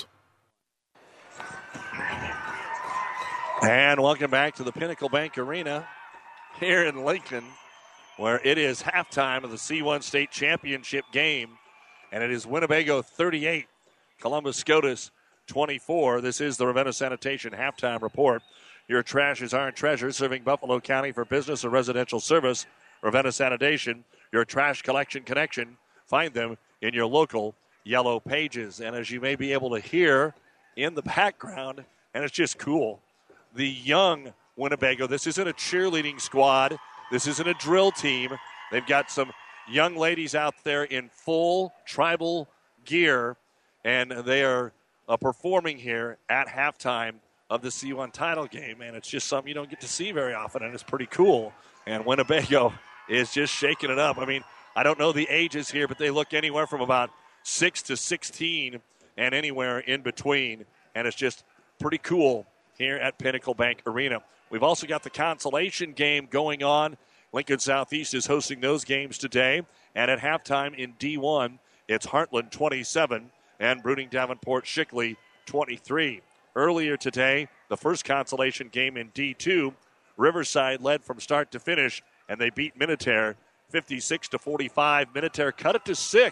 And welcome back to the Pinnacle Bank Arena here in Lincoln, where it is halftime of the C one State Championship game. And it is Winnebago thirty-eight, Columbus SCOTUS twenty-four. This is the Ravenna Sanitation halftime report. Your trash is our treasure, serving Buffalo County for business or residential service. Ravenna Sanitation, your trash collection connection. Find them in your local Yellow Pages. And as you may be able to hear in the background, and it's just cool, the young Winnebago. This isn't a cheerleading squad. This isn't a drill team. They've got some young ladies out there in full tribal gear, and they are uh, performing here at halftime of the C one title game, and it's just something you don't get to see very often, and it's pretty cool. And Winnebago is just shaking it up. I mean, I don't know the ages here, but they look anywhere from about six to sixteen and anywhere in between, and it's just pretty cool here at Pinnacle Bank Arena. We've also got the consolation game going on. Lincoln Southeast is hosting those games today. And at halftime in D one, it's Heartland twenty-seven and Bruning Davenport Shickley twenty-three. Earlier today, the first consolation game in D two, Riverside led from start to finish, and they beat Minutair fifty-six to forty-five. Minutair cut it to six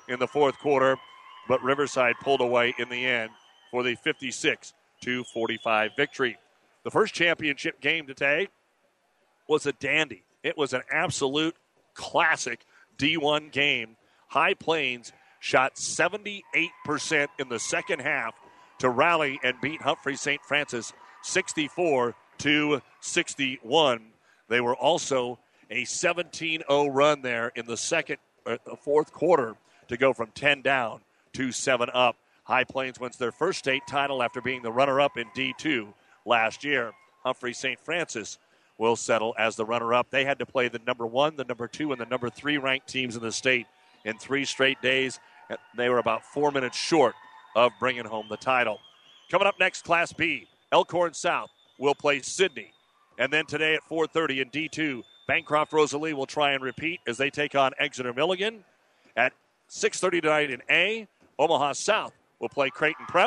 in the fourth quarter, but Riverside pulled away in the end for the fifty-six to forty-five victory. The first championship game today was a dandy. It was an absolute classic D one game. High Plains shot seventy-eight percent in the second half to rally and beat Humphrey Saint Francis sixty-four to sixty-one. They were also a seventeen oh run there in the second, uh, fourth quarter to go from ten down to seven up. High Plains wins their first state title after being the runner-up in D two last year. Humphrey Saint Francis will settle as the runner-up. They had to play the number one, the number two, and the number three ranked teams in the state in three straight days. They were about four minutes short of bringing home the title. Coming up next, Class B, Elkhorn South will play Sidney. And then today at four thirty in D two, Bancroft Rosalie will try and repeat as they take on Exeter Milligan. At six thirty tonight in A, Omaha South will play Creighton Prep.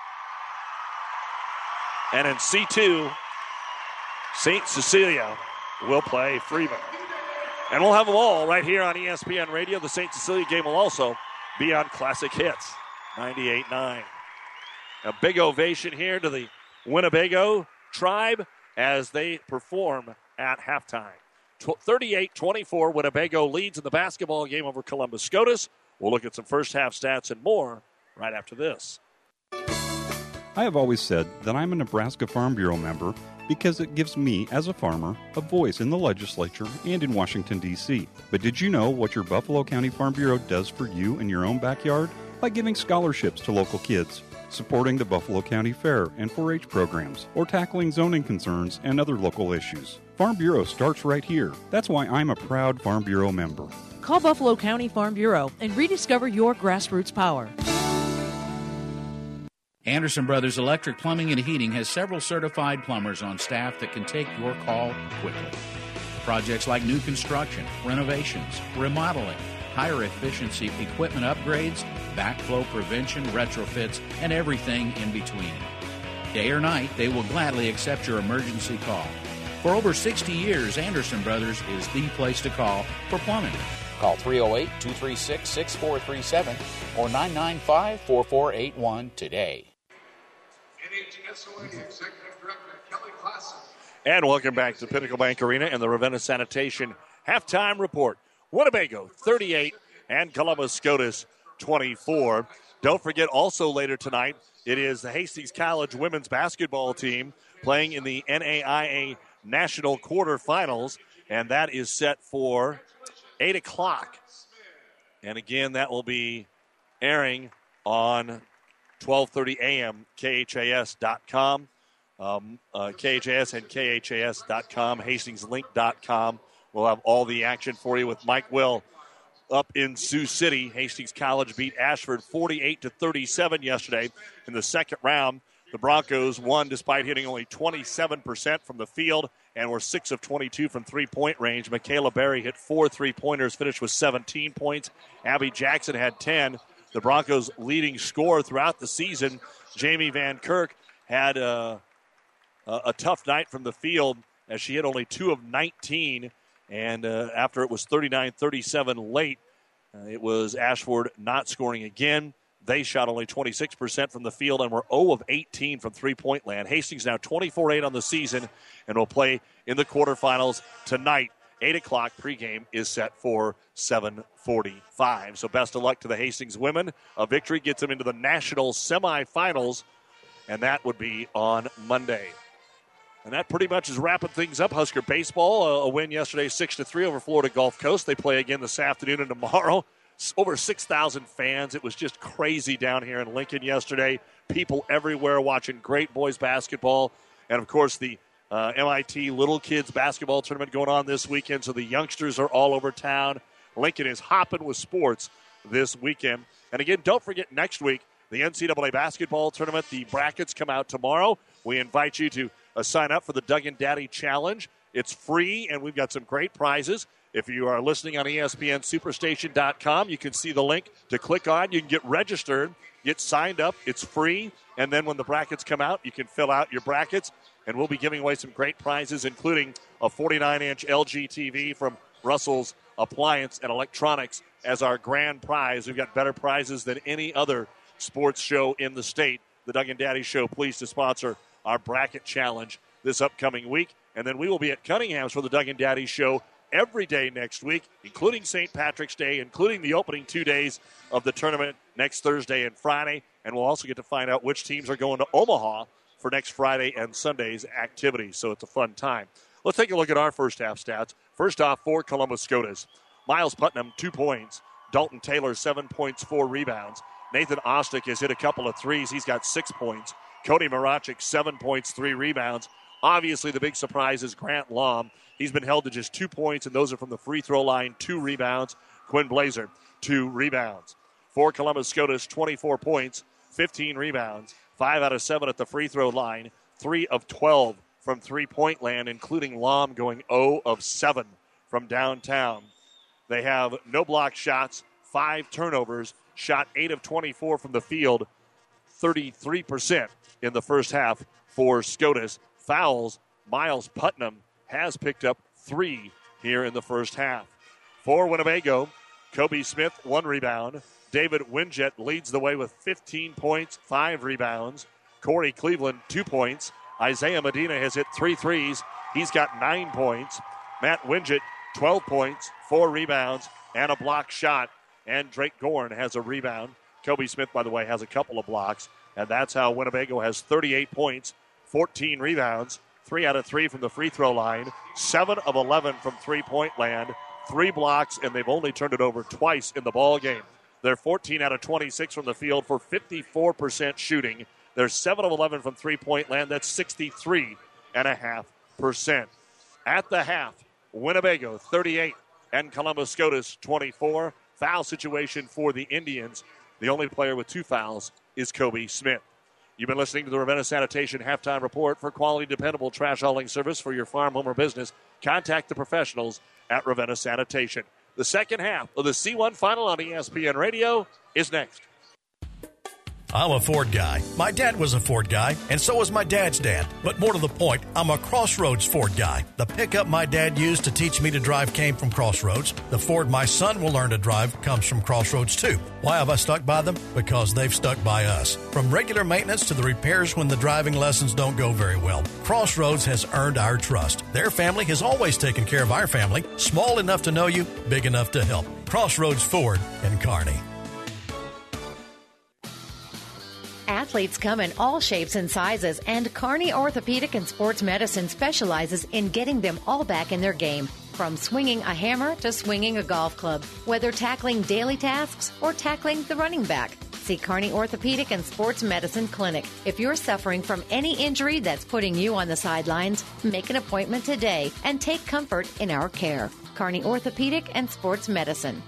And in C two, Saint Cecilia will play Freeman. And we'll have them all right here on E S P N Radio. The Saint Cecilia game will also be on Classic Hits ninety-eight nine. A big ovation here to the Winnebago Tribe as they perform at halftime. thirty-eight twenty-four, Winnebago leads in the basketball game over Columbus SCOTUS. We'll look at some first half stats and more right after this. I have always said that I'm a Nebraska Farm Bureau member because it gives me, as a farmer, a voice in the legislature and in Washington, D C But did you know what your Buffalo County Farm Bureau does for you in your own backyard? By giving scholarships to local kids, supporting the Buffalo County Fair and four H programs, or tackling zoning concerns and other local issues. Farm Bureau starts right here. That's why I'm a proud Farm Bureau member. Call Buffalo County Farm Bureau and rediscover your grassroots power. Anderson Brothers Electric Plumbing and Heating has several certified plumbers on staff that can take your call quickly. Projects like new construction, renovations, remodeling, higher efficiency equipment upgrades, backflow prevention, retrofits, and everything in between. Day or night, they will gladly accept your emergency call. For over sixty years, Anderson Brothers is the place to call for plumbing. Call three oh eight, two three six, six four three seven or nine nine five, four four eight one today. And welcome back to Pinnacle Bank Arena and the Ravenna Sanitation halftime report. Winnebago thirty-eight and Columbus SCOTUS twenty-four. Don't forget also later tonight, it is the Hastings College women's basketball team playing in the N A I A National Quarterfinals, and that is set for eight o'clock. And again, that will be airing on twelve thirty a.m. K H A S dot com, um, uh, K H A S and K H A S dot com, Hastings Link dot com. We'll have all the action for you with Mike Will up in Sioux City. Hastings College beat Ashford forty-eight to thirty-seven yesterday in the second round. The Broncos won despite hitting only twenty-seven percent from the field and were six of twenty-two from three-point range. Michaela Berry hit four three-pointers, finished with seventeen points. Abby Jackson had ten. The Broncos' leading scorer throughout the season, Jamie Van Kirk, had a, a, a tough night from the field as she hit only two of nineteen. And uh, after it was thirty-nine thirty-seven late, uh, it was Ashford not scoring again. They shot only twenty-six percent from the field and were zero of eighteen from three-point land. Hastings now twenty-four eight on the season and will play in the quarterfinals tonight. eight o'clock pregame is set for seven forty-five. So best of luck to the Hastings women. A victory gets them into the national semifinals, and that would be on Monday. And that pretty much is wrapping things up. Husker baseball, a win yesterday six to three over Florida Gulf Coast. They play again this afternoon and tomorrow. Over six thousand fans. It was just crazy down here in Lincoln yesterday. People everywhere watching great boys basketball. And, of course, the uh, M I T Little Kids basketball tournament going on this weekend. So the youngsters are all over town. Lincoln is hopping with sports this weekend. And, again, don't forget next week, the N C double A basketball tournament. The brackets come out tomorrow. We invite you to uh, sign up for the Doug and Daddy Challenge. It's free, and we've got some great prizes. If you are listening on E S P N Superstation dot com, you can see the link to click on. You can get registered, get signed up. It's free. And then when the brackets come out, you can fill out your brackets. And we'll be giving away some great prizes, including a forty-nine inch L G T V from Russell's Appliance and Electronics as our grand prize. We've got better prizes than any other sports show in the state. The Doug and Daddy Show pleased to sponsor our bracket challenge this upcoming week. And then we will be at Cunningham's for the Doug and Daddy Show every day next week, including Saint Patrick's Day, including the opening two days of the tournament next Thursday and Friday. And we'll also get to find out which teams are going to Omaha for next Friday and Sunday's activities. So it's a fun time. Let's take a look at our first half stats. First off, for Columbus Scotus, Miles Putnam, two points. Dalton Taylor, seven points, four rebounds. Nathan Ostick has hit a couple of threes. He's got six points. Cody Marachik, seven points, three rebounds. Obviously, the big surprise is Grant Lom. He's been held to just two points, and those are from the free throw line, two rebounds. Quinn Blazer, two rebounds. For Columbus Scotus, twenty-four points, fifteen rebounds, five out of seven at the free throw line, three of twelve from three-point land, including Lom going zero of seven from downtown. They have no block shots, five turnovers, shot eight of twenty-four from the field, thirty-three percent in the first half for Scotus. Fouls, Miles Putnam has picked up three here in the first half. For Winnebago, Kobe Smith, one rebound. David Winjet leads the way with fifteen points, five rebounds. Corey Cleveland, two points. Isaiah Medina has hit three threes. He's got nine points. Matt Winjet, twelve points, four rebounds, and a block shot. And Drake Gorn has a rebound. Kobe Smith, by the way, has a couple of blocks. And that's how Winnebago has thirty-eight points, fourteen rebounds, three out of three from the free throw line, seven of eleven from three-point land, three blocks, and they've only turned it over twice in the ball game. They're fourteen out of twenty-six from the field for fifty-four percent shooting. They're seven of eleven from three-point land. That's sixty-three point five percent. At the half, Winnebago thirty-eight and Columbus Scotus twenty-four. Foul situation for the Indians. The only player with two fouls is Kobe Smith. You've been listening to the Ravenna Sanitation Halftime Report. For quality, dependable trash hauling service for your farm, home, or business, contact the professionals at Ravenna Sanitation. The second half of the C one Final on E S P N Radio is next. I'm a Ford guy. My dad was a Ford guy, and so was my dad's dad. But more to the point, I'm a Crossroads Ford guy. The pickup my dad used to teach me to drive came from Crossroads. The Ford my son will learn to drive comes from Crossroads too. Why have I stuck by them? Because they've stuck by us. From regular maintenance to the repairs when the driving lessons don't go very well, Crossroads has earned our trust. Their family has always taken care of our family, small enough to know you, big enough to help. Crossroads Ford in Kearney. Athletes come in all shapes and sizes, and Kearney Orthopedic and Sports Medicine specializes in getting them all back in their game. From swinging a hammer to swinging a golf club, whether tackling daily tasks or tackling the running back. See Kearney Orthopedic and Sports Medicine Clinic. If you're suffering from any injury that's putting you on the sidelines, make an appointment today and take comfort in our care. Kearney Orthopedic and Sports Medicine.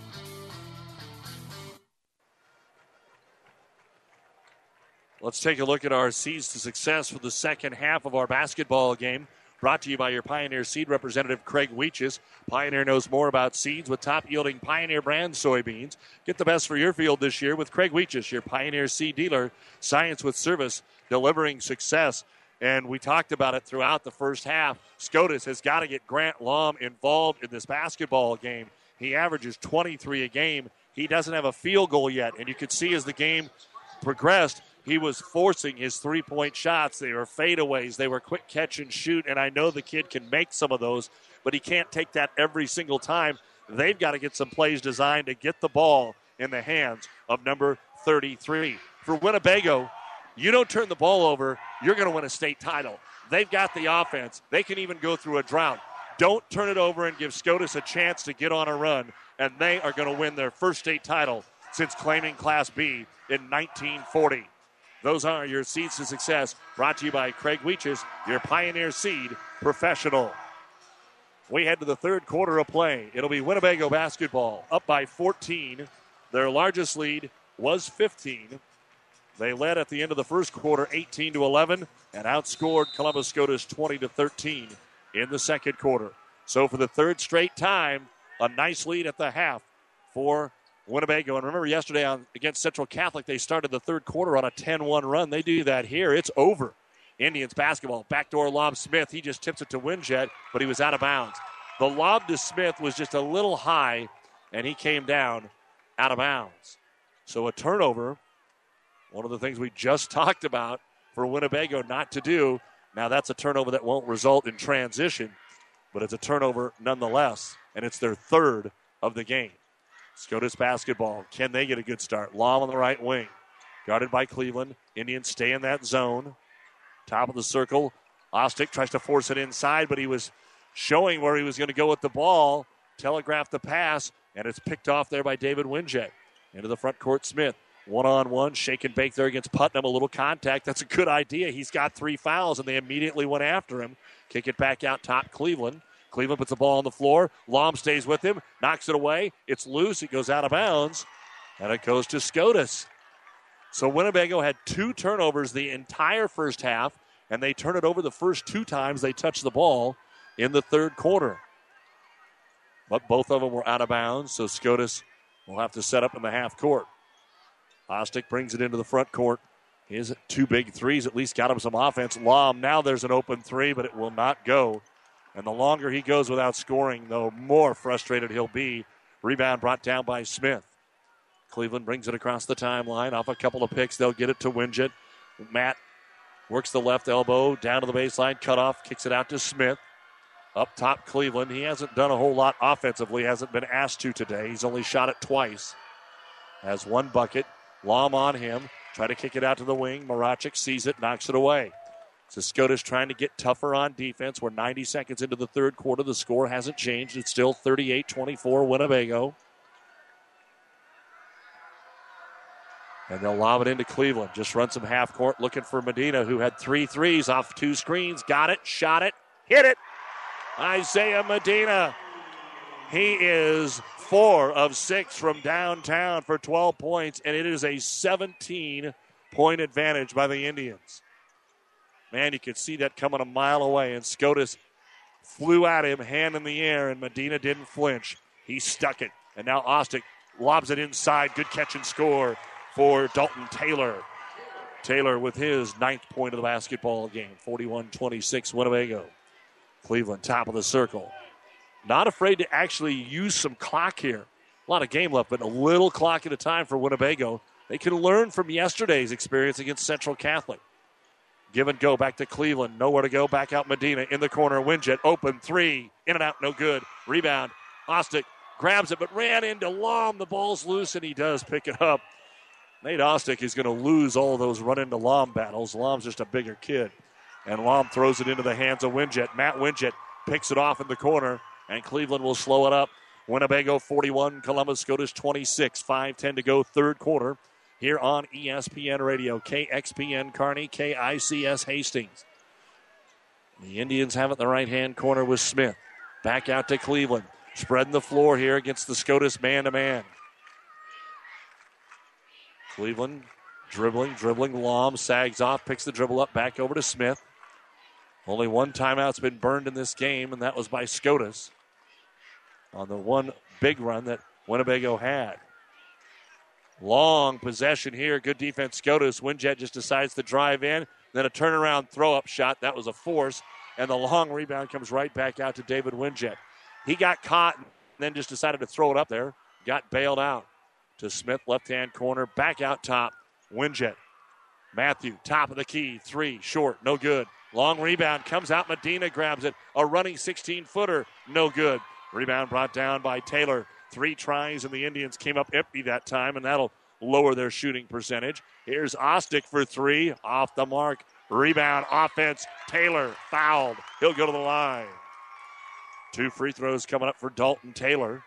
Let's take a look at our seeds to success for the second half of our basketball game. Brought to you by your Pioneer Seed representative, Craig Weeches. Pioneer knows more about seeds with top-yielding Pioneer brand soybeans. Get the best for your field this year with Craig Weeches, your Pioneer Seed dealer. Science with service, delivering success. And we talked about it throughout the first half. Scotus has got to get Grant Lom involved in this basketball game. He averages twenty-three a game. He doesn't have a field goal yet. And you could see as the game progressed, he was forcing his three-point shots. They were fadeaways. They were quick catch and shoot, and I know the kid can make some of those, but he can't take that every single time. They've got to get some plays designed to get the ball in the hands of number thirty-three. For Winnebago, you don't turn the ball over, you're going to win a state title. They've got the offense. They can even go through a drought. Don't turn it over and give Scotus a chance to get on a run, and they are going to win their first state title since claiming Class B in nineteen forty. Those are your seeds to success, brought to you by Craig Weeches, your Pioneer Seed professional. We head to the third quarter of play. It'll be Winnebago basketball up by fourteen. Their largest lead was fifteen. They led at the end of the first quarter eighteen to eleven and outscored Columbus Scotus twenty to thirteen in the second quarter. So for the third straight time, a nice lead at the half for Winnebago. And remember yesterday on against Central Catholic, they started the third quarter on a ten one run. They do that here. It's over. Indians basketball. Backdoor lob Smith. He just tips it to Winjet, but he was out of bounds. The lob to Smith was just a little high, and he came down out of bounds. So a turnover, one of the things we just talked about for Winnebago not to do. Now that's a turnover that won't result in transition, but it's a turnover nonetheless, and it's their third of the game. SCOTUS basketball. Can they get a good start? Lom on the right wing. Guarded by Cleveland. Indians stay in that zone. Top of the circle. Ostick tries to force it inside, but he was showing where he was going to go with the ball. Telegraphed the pass, and it's picked off there by David Winjet. Into the front court, Smith. One-on-one, shake and bake there against Putnam. A little contact. That's a good idea. He's got three fouls, and they immediately went after him. Kick it back out top, Cleveland. Cleveland puts the ball on the floor. Lom stays with him, knocks it away. It's loose. It goes out of bounds, and it goes to SCOTUS. So Winnebago had two turnovers the entire first half, and they turn it over the first two times they touch the ball in the third quarter. But both of them were out of bounds, so SCOTUS will have to set up in the half court. Ostick brings it into the front court. His two big threes at least got him some offense. Lom, now there's an open three, but it will not go. And the longer he goes without scoring, the more frustrated he'll be. Rebound brought down by Smith. Cleveland brings it across the timeline. Off a couple of picks, they'll get it to Winget. Matt works the left elbow down to the baseline, cut off, kicks it out to Smith. Up top, Cleveland. He hasn't done a whole lot offensively, hasn't been asked to today. He's only shot it twice. Has one bucket. Lom on him. Try to kick it out to the wing. Marachik sees it, knocks it away. So SCOTUS trying to get tougher on defense. We're ninety seconds into the third quarter. The score hasn't changed. It's still thirty-eight twenty-four Winnebago. And they'll lob it into Cleveland. Just run some half court looking for Medina, who had three threes off two screens. Got it, shot it, hit it. Isaiah Medina. He is four of six from downtown for twelve points, and it is a seventeen-point advantage by the Indians. Man, you could see that coming a mile away, and SCOTUS flew at him, hand in the air, and Medina didn't flinch. He stuck it, and now Ostick lobs it inside. Good catch and score for Dalton Taylor. Taylor with his ninth point of the basketball game, forty-one twenty-six Winnebago. Cleveland, top of the circle. Not afraid to actually use some clock here. A lot of game left, but a little clock at a time for Winnebago. They can learn from yesterday's experience against Central Catholic. Give and go back to Cleveland. Nowhere to go. Back out Medina in the corner. Winget open three. In and out. No good. Rebound. Ostick grabs it but ran into Lom. The ball's loose and he does pick it up. Nate Ostick is going to lose all those run into Lom battles. Lom's just a bigger kid. And Lom throws it into the hands of Winget. Matt Winget picks it off in the corner and Cleveland will slow it up. Winnebago forty-one, Columbus SCOTUS twenty-six. five ten to go third quarter. Here on E S P N Radio, K X P N Kearney, K I C S Hastings. The Indians have it in the right-hand corner with Smith. Back out to Cleveland. Spreading the floor here against the SCOTUS man-to-man. Cleveland dribbling, dribbling. Lom sags off, picks the dribble up, back over to Smith. Only one timeout's been burned in this game, and that was by SCOTUS on the one big run that Winnebago had. Long possession here. Good defense, SCOTUS. Winjet just decides to drive in. Then a turnaround throw-up shot. That was a force. And the long rebound comes right back out to David Winjet. He got caught and then just decided to throw it up there. Got bailed out. To Smith, left-hand corner. Back out top. Winjet. Matthew, top of the key. Three, short, no good. Long rebound. Comes out. Medina grabs it. A running sixteen-footer. No good. Rebound brought down by Taylor. Three tries, and the Indians came up empty that time, and that'll lower their shooting percentage. Here's Ostick for three. Off the mark. Rebound, offense. Taylor fouled. He'll go to the line. Two free throws coming up for Dalton Taylor.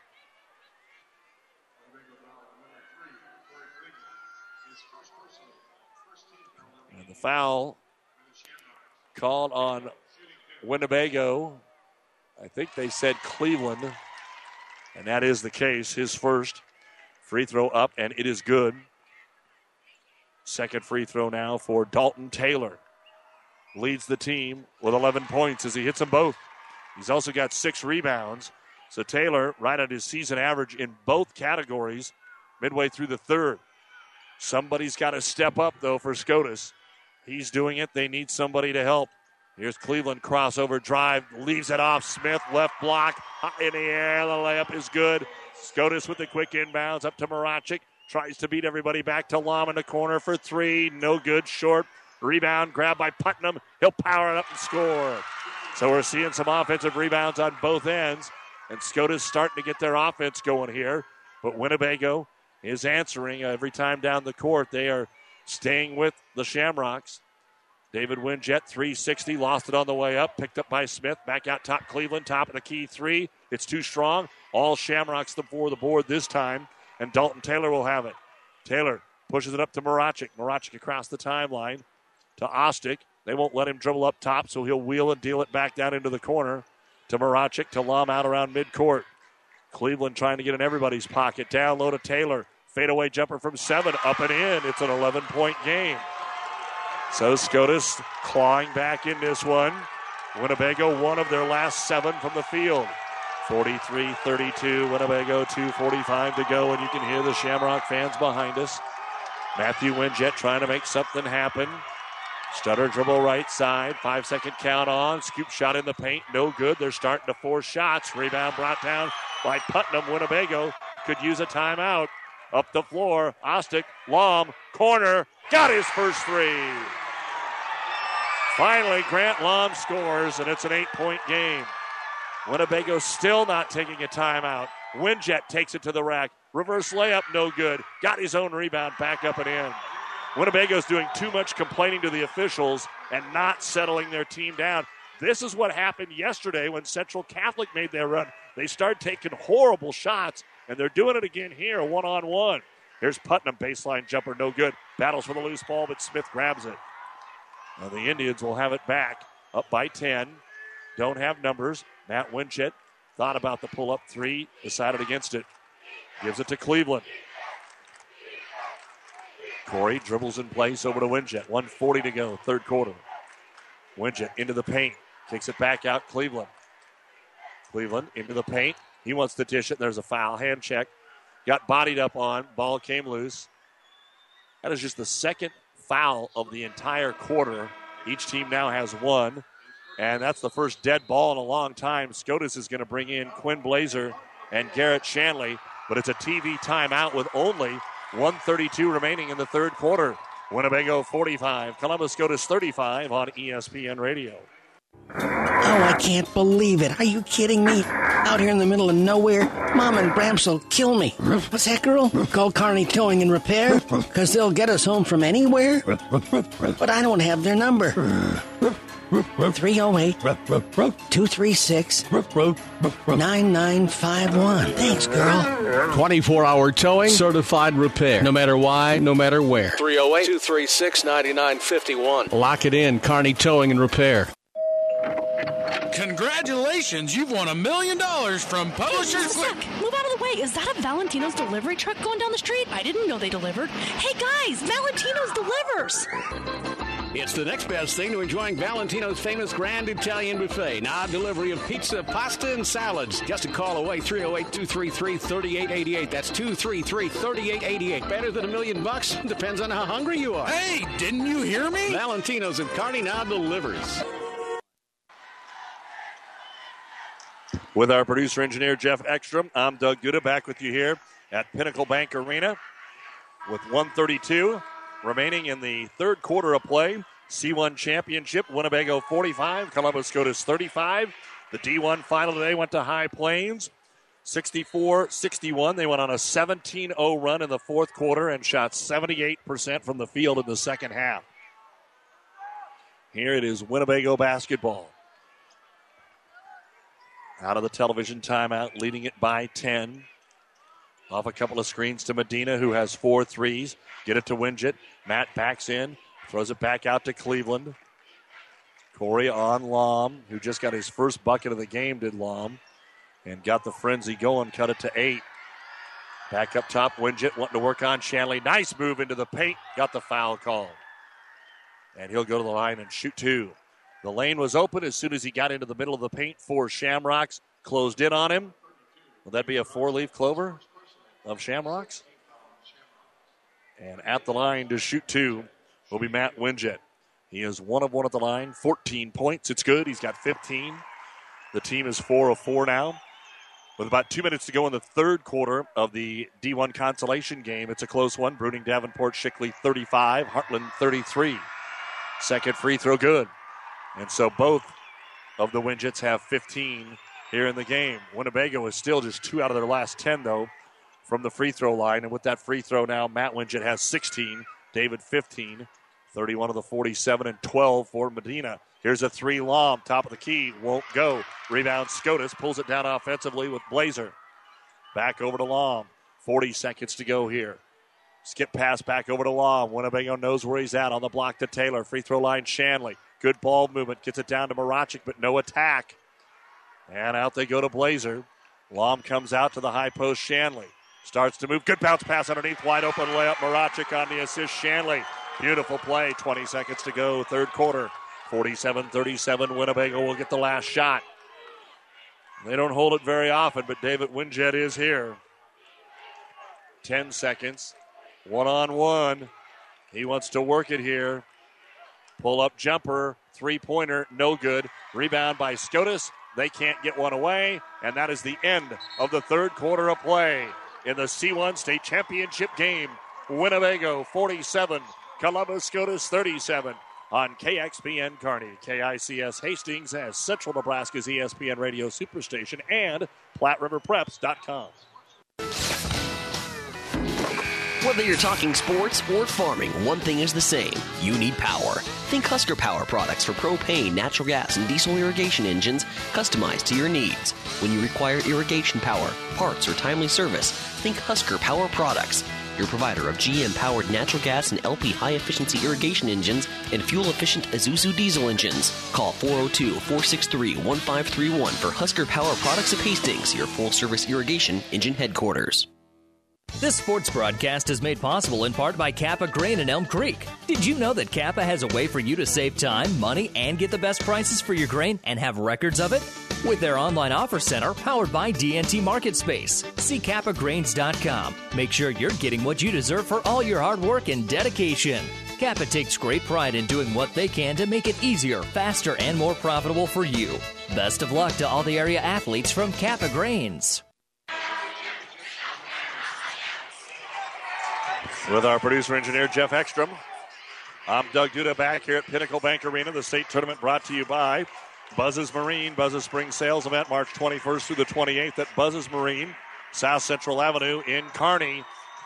And the foul called on Winnebago. I think they said Cleveland. And that is the case. His first free throw up, and it is good. Second free throw now for Dalton Taylor. Leads the team with eleven points as he hits them both. He's also got six rebounds. So Taylor, right at his season average in both categories, midway through the third. Somebody's got to step up, though, for SCOTUS. He's doing it. They need somebody to help. Here's Cleveland, crossover drive, leaves it off. Smith, left block, high in the air. The layup is good. SCOTUS with the quick inbounds up to Moracic. Tries to beat everybody back to Lom in the corner for three. No good, short. Rebound grabbed by Putnam. He'll power it up and score. So we're seeing some offensive rebounds on both ends. And SCOTUS starting to get their offense going here. But Winnebago is answering every time down the court. They are staying with the Shamrocks. David Winjet, three sixty, lost it on the way up. Picked up by Smith. Back out top Cleveland, top of the key three. It's too strong. All Shamrocks for the board this time. And Dalton Taylor will have it. Taylor pushes it up to Moracic. Moracic across the timeline to Ostick. They won't let him dribble up top, so he'll wheel and deal it back down into the corner to Moracic, to Lom out around midcourt. Cleveland trying to get in everybody's pocket. Down low to Taylor. Fadeaway jumper from seven, up and in. It's an eleven-point game. So SCOTUS clawing back in this one. Winnebago, one of their last seven from the field. forty-three thirty-two, Winnebago, two forty-five to go, and you can hear the Shamrock fans behind us. Matthew Winjet trying to make something happen. Stutter dribble right side, five-second count on. Scoop shot in the paint, no good. They're starting to force shots. Rebound brought down by Putnam. Winnebago could use a timeout. Up the floor, Ostick, Lom, corner, got his first three. Finally, Grant Lom scores, and it's an eight-point game. Winnebago still not taking a timeout. Winjet takes it to the rack. Reverse layup, no good. Got his own rebound, back up and in. Winnebago's doing too much complaining to the officials and not settling their team down. This is what happened yesterday when Central Catholic made their run. They started taking horrible shots, and they're doing it again here, one-on-one. Here's Putnam, baseline jumper, no good. Battles for the loose ball, but Smith grabs it. Now the Indians will have it back, up by ten. Don't have numbers. Matt Winchett thought about the pull-up three, decided against it. Gives it to Cleveland. Corey dribbles in place over to Winchett. one forty to go, third quarter. Winchett into the paint. Kicks it back out, Cleveland. Cleveland into the paint. He wants to dish it. There's a foul, hand check. Got bodied up on. Ball came loose. That is just the second foul of the entire quarter. Each team now has one. And that's the first dead ball in a long time. SCOTUS is going to bring in Quinn Blazer and Garrett Shanley. But it's a T V timeout with only one thirty-two remaining in the third quarter. Winnebago forty-five, Columbus SCOTUS thirty-five on E S P N Radio. Oh, I can't believe it. Are you kidding me? Out here in the middle of nowhere, Mom and Bramps will kill me. What's that, girl? Call Kearney Towing and Repair? Because they'll get us home from anywhere? But I don't have their number. three oh eight, two three six, nine nine five one. Thanks, girl. twenty-four hour towing, certified repair. No matter why, no matter where. three oh eight, two three six, nine nine five one. Lock it in, Kearney Towing and Repair. Congratulations, you've won a million dollars from Publishers Clear. Move out of the way. Is that a Valentino's delivery truck going down the street? I didn't know they delivered. Hey, guys, Valentino's delivers. It's the next best thing to enjoying Valentino's famous Grand Italian Buffet. Now, delivery of pizza, pasta, and salads. Just a call away, three oh eight, two three three, three eight eight eight. That's two three three, three eight eight eight. Better than a million bucks? Depends on how hungry you are. Hey, didn't you hear me? Valentino's at Kearney now delivers. With our producer-engineer, Jeff Ekstrom, I'm Doug Duda, back with you here at Pinnacle Bank Arena with one thirty-two remaining in the third quarter of play. C one championship, Winnebago forty-five, Columbus SCOTUS thirty-five. The D one final today went to High Plains, sixty-four sixty-one. They went on a seventeen oh run in the fourth quarter and shot seventy-eight percent from the field in the second half. Here it is, Winnebago basketball. Out of the television timeout, leading it by ten. Off a couple of screens to Medina, who has four threes. Get it to Winget. Matt backs in, throws it back out to Cleveland. Corey on Lom, who just got his first bucket of the game, did Lom, and got the frenzy going, cut it to eight. Back up top, Winget wanting to work on Shanley. Nice move into the paint, got the foul call. And he'll go to the line and shoot two. The lane was open as soon as he got into the middle of the paint for Shamrocks. Closed in on him. Will that be a four-leaf clover of Shamrocks? And at the line to shoot two will be Matt Winjet. He is one of one at the line, fourteen points. It's good. He's got fifteen. The team is four of four now. With about two minutes to go in the third quarter of the D one consolation game, it's a close one. Bruning Davenport Shickley thirty-five, Heartland thirty-three. Second free throw good. And so both of the Winjets have fifteen here in the game. Winnebago is still just two out of their last ten, though, from the free throw line. And with that free throw now, Matt Winjet has sixteen, David fifteen, thirty-one of the forty-seven, and twelve for Medina. Here's a three long, top of the key, won't go. Rebound Scotus, pulls it down offensively with Blazer. Back over to Lom. forty seconds to go here. Skip pass back over to Lom. Winnebago knows where he's at on the block to Taylor. Free throw line, Shanley. Good ball movement, gets it down to Marachik, but no attack. And out they go to Blazer. Lom comes out to the high post, Shanley. Starts to move, good bounce pass underneath, wide open layup. Marachik on the assist, Shanley. Beautiful play, twenty seconds to go, third quarter. forty-seven thirty-seven, Winnebago will get the last shot. They don't hold it very often, but David Winjet is here. ten seconds, one-on-one. He wants to work it here. Pull-up jumper, three-pointer, no good. Rebound by Scotus. They can't get one away, and that is the end of the third quarter of play in the C one State Championship game. Winnebago forty-seven, Columbus Scotus thirty-seven. On K X P N Kearney, K I C S Hastings as Central Nebraska's E S P N Radio Superstation, and Platte River Preps dot com. Whether you're talking sports or farming, one thing is the same. You need power. Think Husker Power products for propane, natural gas, and diesel irrigation engines customized to your needs. When you require irrigation power, parts, or timely service, think Husker Power products. Your provider of G M-powered natural gas and L P high-efficiency irrigation engines and fuel-efficient Isuzu diesel engines. Call four oh two, four six three, one five three one for Husker Power Products of Hastings, your full-service irrigation engine headquarters. This sports broadcast is made possible in part by Kappa Grain in Elm Creek. Did you know that Kappa has a way for you to save time, money, and get the best prices for your grain and have records of it? With their online offer center powered by D N T Market Space. See kappa grains dot com. Make sure you're getting what you deserve for all your hard work and dedication. Kappa takes great pride in doing what they can to make it easier, faster, and more profitable for you. Best of luck to all the area athletes from Kappa Grains. With our producer-engineer, Jeff Ekstrom, I'm Doug Duda back here at Pinnacle Bank Arena. The state tournament brought to you by Buzz's Marine. Buzz's Spring Sales Event, March twenty-first through the twenty-eighth at Buzz's Marine, South Central Avenue in Kearney.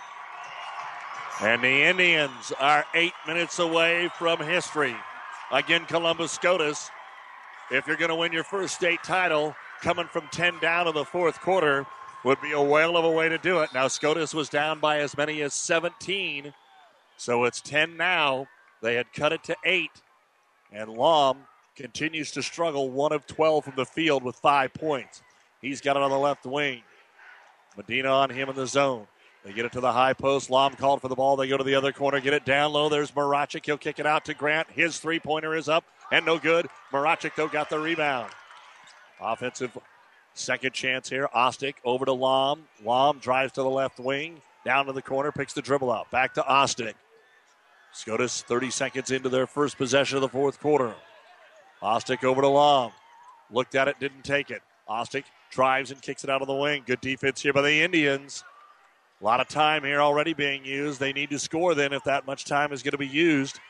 And the Indians are eight minutes away from history. Again, Columbus Scotus, if you're going to win your first state title, coming from ten down in the fourth quarter would be a whale of a way to do it. Now, Scotus was down by as many as seventeen, so it's ten now. They had cut it to eight, and Lom continues to struggle, one of twelve from the field with five points. He's got it on the left wing. Medina on him in the zone. They get it to the high post. Lom called for the ball. They go to the other corner, get it down low. There's Marachik. He'll kick it out to Grant. His three-pointer is up and no good. Marachik, though, got the rebound. Offensive second chance here. Ostick over to Lom. Lom drives to the left wing. Down to the corner, picks the dribble out. Back to Ostick. Scotus thirty seconds into their first possession of the fourth quarter. Ostick over to Lom. Looked at it, didn't take it. Ostick drives and kicks it out of the wing. Good defense here by the Indians. A lot of time here already being used. They need to score then if that much time is going to be used.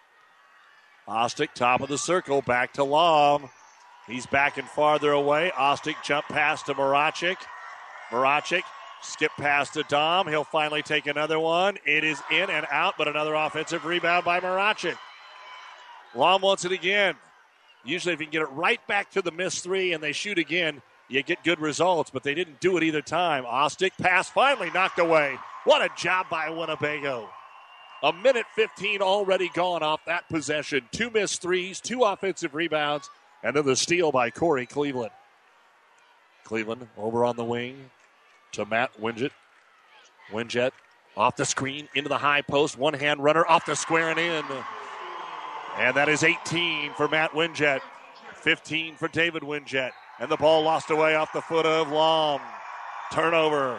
Ostick, top of the circle, back to Lom. He's back and farther away. Ostick jump pass to Marachik. Marachik, skip pass to Dom. He'll finally take another one. It is in and out, but another offensive rebound by Marachik. Lom wants it again. Usually if you can get it right back to the missed three and they shoot again, you get good results, but they didn't do it either time. Ostick pass finally knocked away. What a job by Winnebago. A minute fifteen already gone off that possession. Two missed threes, two offensive rebounds, and then the steal by Corey Cleveland. Cleveland over on the wing to Matt Winjet. Winjet off the screen into the high post. One-hand runner off the square and in. And that is eighteen for Matt Winjet. fifteen for David Winjet. And the ball lost away off the foot of Lom. Turnover.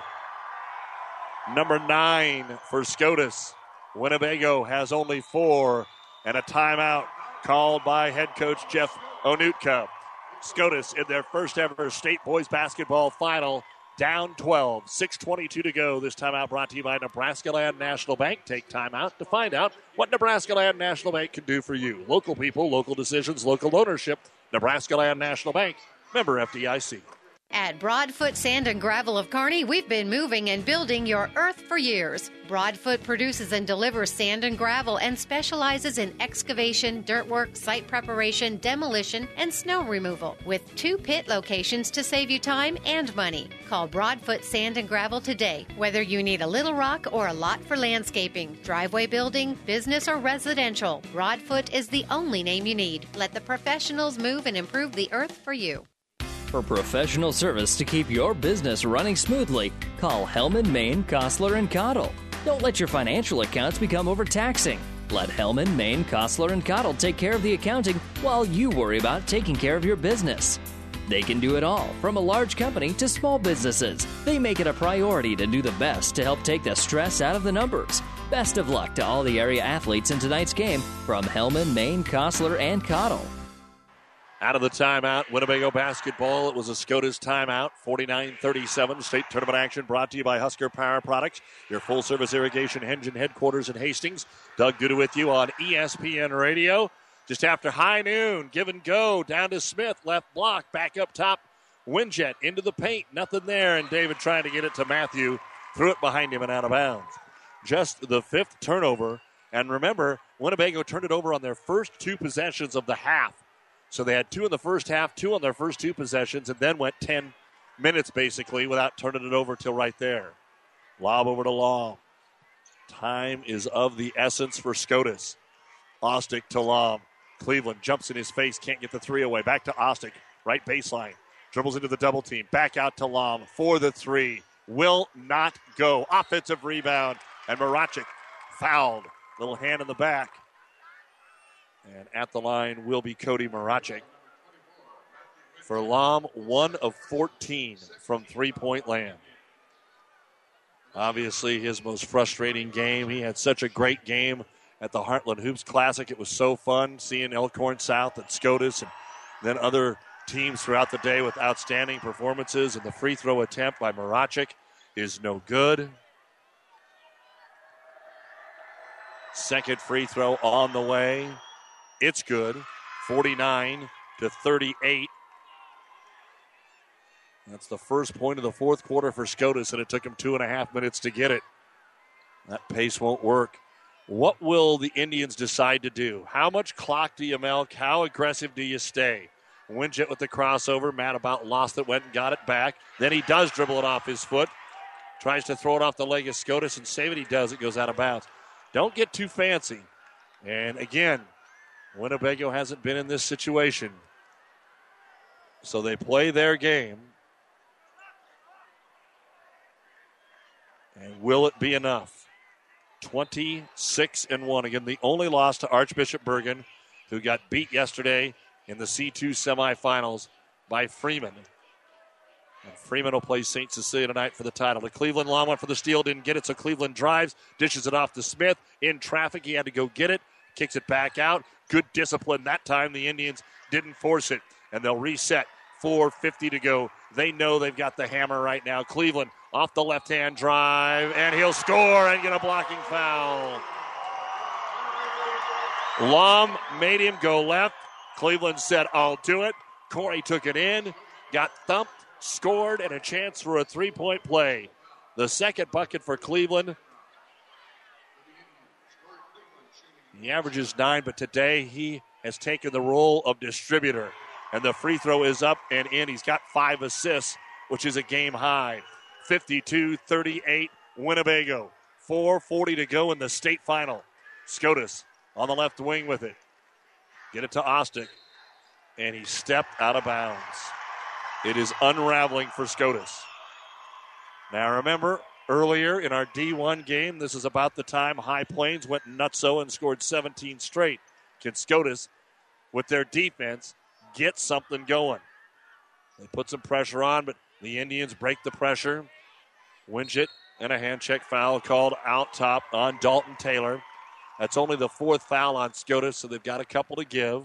Number nine for Scotus. Winnebago has only four. And a timeout called by head coach Jeff Onutka. Scotus in their first ever state boys basketball final down twelve. six twenty-two to go. This timeout brought to you by Nebraska Land National Bank. Take time out to find out what Nebraska Land National Bank can do for you. Local people, local decisions, local ownership. Nebraska Land National Bank. Member F D I C. At Broadfoot Sand and Gravel of Kearney, we've been moving and building your earth for years. Broadfoot produces and delivers sand and gravel and specializes in excavation, dirt work, site preparation, demolition, and snow removal, with two pit locations to save you time and money. Call Broadfoot Sand and Gravel today, whether you need a little rock or a lot for landscaping, driveway building, business, or residential. Broadfoot is the only name you need. Let the professionals move and improve the earth for you. For professional service to keep your business running smoothly, call Hellman, Maine, Kostler, and Cottle. Don't let your financial accounts become overtaxing. Let Hellman, Maine, Kostler, and Cottle take care of the accounting while you worry about taking care of your business. They can do it all, from a large company to small businesses. They make it a priority to do the best to help take the stress out of the numbers. Best of luck to all the area athletes in tonight's game from Hellman, Maine, Kostler, and Cottle. Out of the timeout, Winnebago basketball. It was a SCOTUS timeout, forty-nine thirty-seven. State tournament action brought to you by Husker Power Products, your full-service irrigation engine headquarters in Hastings. Doug Duda with you on E S P N Radio. Just after high noon, give and go, down to Smith, left block, back up top, Winjet into the paint, nothing there, and David trying to get it to Matthew, threw it behind him and out of bounds. Just the fifth turnover, and remember, Winnebago turned it over on their first two possessions of the half. So they had two in the first half, two on their first two possessions, and then went ten minutes basically without turning it over till right there. Lob over to Law. Time is of the essence for SCOTUS. Ostick to Law. Cleveland jumps in his face, can't get the three away. Back to Ostick, right baseline. Dribbles into the double team. Back out to Law for the three. Will not go. Offensive rebound, and Marachik fouled. Little hand in the back. And at the line will be Cody Marachik. For Lom, one of fourteen from three-point land. Obviously his most frustrating game. He had such a great game at the Heartland Hoops Classic. It was so fun seeing Elkhorn South at SCOTUS and then other teams throughout the day with outstanding performances. And the free throw attempt by Marachik is no good. Second free throw on the way. It's good. forty-nine to thirty-eight. That's the first point of the fourth quarter for SCOTUS, and it took them two and a half minutes to get it. That pace won't work. What will the Indians decide to do? How much clock do you milk? How aggressive do you stay? Winjet with the crossover. Matt about lost it, went and got it back. Then he does dribble it off his foot. Tries to throw it off the leg of SCOTUS and save it. He does. It goes out of bounds. Don't get too fancy. And again, Winnebago hasn't been in this situation. So they play their game. And will it be enough? twenty-six and one. Again, the only loss to Archbishop Bergen, who got beat yesterday in the C two semifinals by Freeman. And Freeman will play Saint Cecilia tonight for the title. The Cleveland Law went for the steal, didn't get it, so Cleveland drives, dishes it off to Smith. In traffic, he had to go get it, kicks it back out. Good discipline that time. The Indians didn't force it, and they'll reset. four fifty to go. They know they've got the hammer right now. Cleveland off the left-hand drive, and he'll score and get a blocking foul. Lom made him go left. Cleveland said, I'll do it. Corey took it in, got thumped, scored, and a chance for a three-point play. The second bucket for Cleveland. He averages nine, but today he has taken the role of distributor. And the free throw is up and in. He's got five assists, which is a game high. fifty-two thirty-eight Winnebago. four forty to go in the state final. SCOTUS on the left wing with it. Get it to Ostick. And he stepped out of bounds. It is unraveling for SCOTUS. Now remember, earlier in our D one game, this is about the time High Plains went nutso and scored seventeen straight. Can SCOTUS, with their defense, get something going? They put some pressure on, but the Indians break the pressure. Winget and a hand check foul called out top on Dalton Taylor. That's only the fourth foul on SCOTUS, so they've got a couple to give.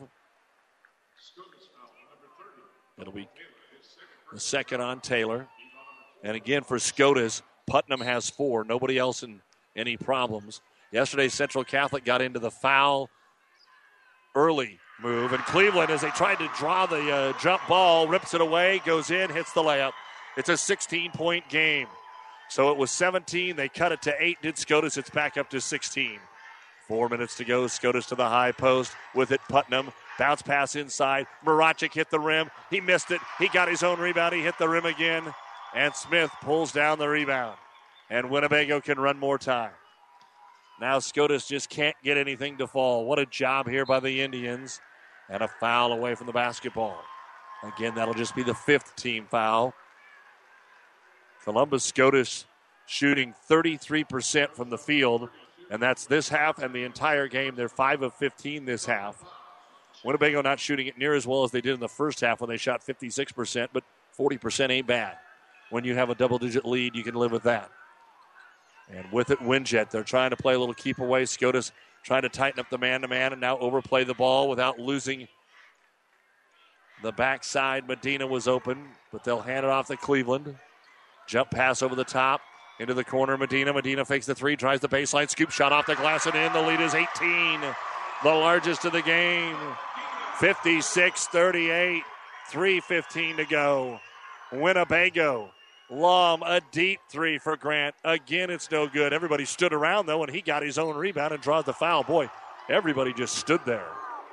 It'll be the second on Taylor. And again, for SCOTUS, Putnam has four. Nobody else in any problems. Yesterday, Central Catholic got into the foul early move. And Cleveland, as they tried to draw the uh, jump ball, rips it away, goes in, hits the layup. It's a sixteen-point game. So it was seventeen. They cut it to eight. Did SCOTUS. It's back up to sixteen. Four minutes to go. SCOTUS to the high post. With it, Putnam. Bounce pass inside. Marachik hit the rim. He missed it. He got his own rebound. He hit the rim again. And Smith pulls down the rebound. And Winnebago can run more time. Now SCOTUS just can't get anything to fall. What a job here by the Indians. And a foul away from the basketball. Again, that'll just be the fifth team foul. Columbus SCOTUS shooting thirty-three percent from the field. And that's this half and the entire game. They're five of fifteen this half. Winnebago not shooting it near as well as they did in the first half when they shot fifty-six percent, but forty percent ain't bad. When you have a double-digit lead, you can live with that. And with it, Winjet. They're trying to play a little keep away. SCOTUS trying to tighten up the man-to-man and now overplay the ball without losing the backside. Medina was open, but they'll hand it off to Cleveland. Jump pass over the top. Into the corner, Medina. Medina fakes the three, tries the baseline, scoop shot off the glass and in. The lead is eighteen, the largest of the game. fifty-six thirty-eight, three fifteen to go. Winnebago. Lom, a deep three for Grant. Again, it's no good. Everybody stood around, though, and he got his own rebound and draws the foul. Boy, everybody just stood there.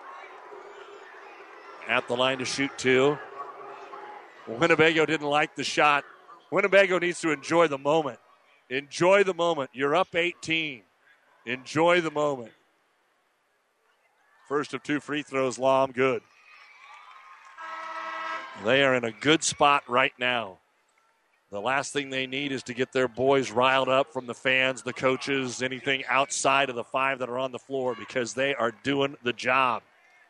At the line to shoot two. Winnebago didn't like the shot. Winnebago needs to enjoy the moment. Enjoy the moment. You're up eighteen. Enjoy the moment. First of two free throws, Lom, good. They are in a good spot right now. The last thing they need is to get their boys riled up from the fans, the coaches, anything outside of the five that are on the floor because they are doing the job.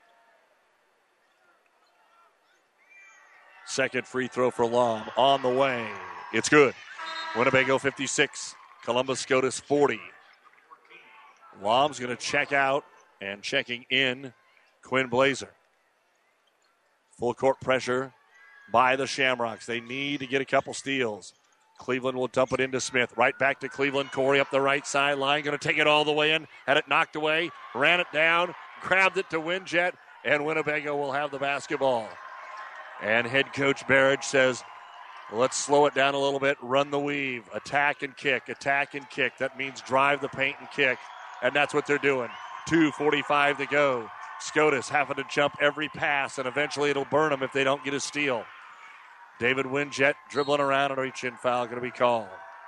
Second free throw for Lom on the way. It's good. Winnebago fifty-six, Columbus SCOTUS forty. Lom's going to check out and checking in Quinn Blazer. Full court pressure by the Shamrocks. They need to get a couple steals. Cleveland will dump it into Smith. Right back to Cleveland. Corey up the right sideline. Going to take it all the way in. Had it knocked away. Ran it down. Grabbed it to Winjet. And Winnebago will have the basketball. And head coach Barrage says, let's slow it down a little bit. Run the weave. Attack and kick. Attack and kick. That means drive the paint and kick. And that's what they're doing. two forty-five to go. SCOTUS having to jump every pass, and eventually it'll burn them if they don't get a steal. David Winjet dribbling around and reach-in foul going to be called.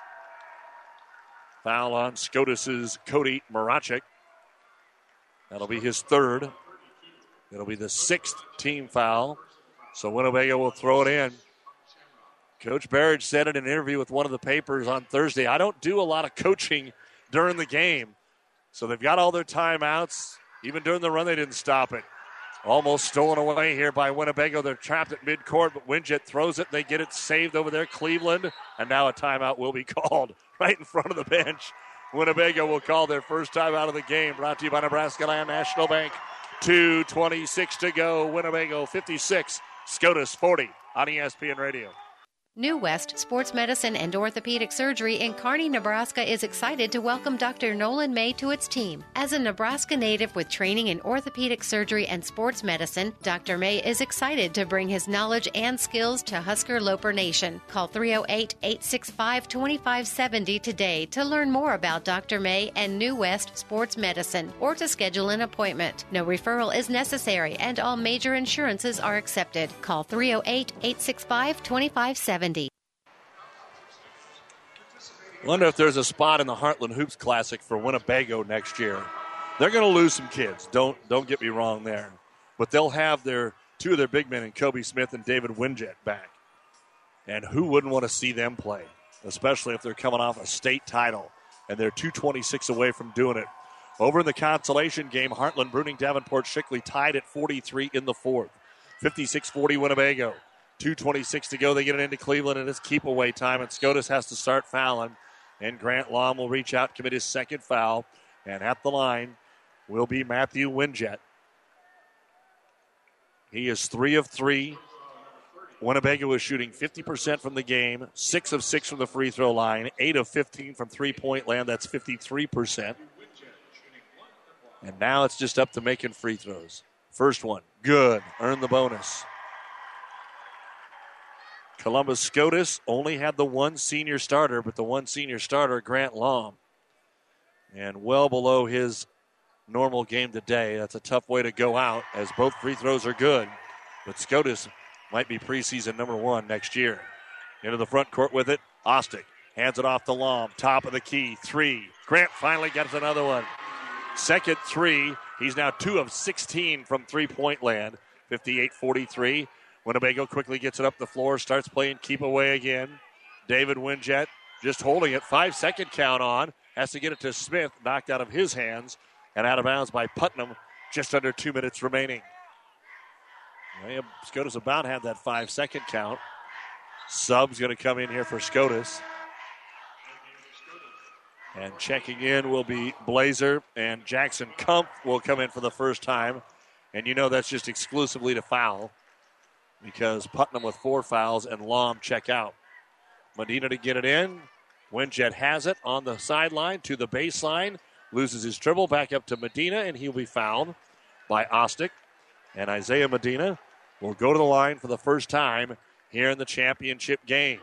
Foul on SCOTUS's Cody Marachik. That'll be his third. It'll be the sixth team foul. So Winnebago will throw it in. Coach Barrage said in an interview with one of the papers on Thursday, I don't do a lot of coaching during the game. So they've got all their timeouts. Even during the run, they didn't stop it. Almost stolen away here by Winnebago. They're trapped at midcourt, but Winjet throws it. They get it saved over there, Cleveland. And now a timeout will be called right in front of the bench. Winnebago will call their first timeout of the game. Brought to you by Nebraska Land National Bank. two twenty-six to go. Winnebago fifty-six, SCOTUS forty on E S P N Radio. New West Sports Medicine and Orthopedic Surgery in Kearney, Nebraska is excited to welcome Doctor Nolan May to its team. As a Nebraska native with training in orthopedic surgery and sports medicine, Doctor May is excited to bring his knowledge and skills to Husker Loper Nation. Call three oh eight, eight six five, two five seven oh today to learn more about Doctor May and New West Sports Medicine or to schedule an appointment. No referral is necessary and all major insurances are accepted. Call three oh eight, eight six five, two five seven oh. Wonder if there's a spot in the Heartland Hoops Classic for Winnebago next year. They're going to lose some kids. Don't don't get me wrong there. But they'll have their two of their big men in Kobe Smith and David Winjet back. And who wouldn't want to see them play, especially if they're coming off a state title and they're two twenty-six away from doing it. Over in the consolation game, Heartland, Bruning, Davenport, Shickley tied at forty-three in the fourth. fifty-six forty Winnebago. two twenty-six to go. They get it into Cleveland, and it's keep away time. And SCOTUS has to start fouling. And Grant Lom will reach out, commit his second foul. And at the line will be Matthew Winjet. He is three of three Winnebago was shooting fifty percent from the game, six of six from the free throw line, eight of fifteen from three-point land. That's fifty-three percent. And now it's just up to making free throws. First one, good. Earn the bonus. Columbus SCOTUS only had the one senior starter, but the one senior starter, Grant Lom, and well below his normal game today. That's a tough way to go out, as both free throws are good. But SCOTUS might be preseason number one next year. Into the front court with it, Ostick hands it off to Lom. Top of the key, three. Grant finally gets another one. Second three. He's now two of sixteen from three-point land, fifty-eight forty-three. Winnebago quickly gets it up the floor, starts playing keep away again. David Winjet just holding it. Five-second count on. Has to get it to Smith, knocked out of his hands and out of bounds by Putnam. Just under two minutes remaining. Well, SCOTUS about had that five-second count. Sub's going to come in here for SCOTUS. And checking in will be Blazer, and Jackson Kump will come in for the first time. And you know that's just exclusively to foul, because Putnam with four fouls and Lom check out. Medina to get it in. Winjet has it on the sideline to the baseline. Loses his dribble back up to Medina, and he'll be fouled by Ostick. And Isaiah Medina will go to the line for the first time here in the championship game.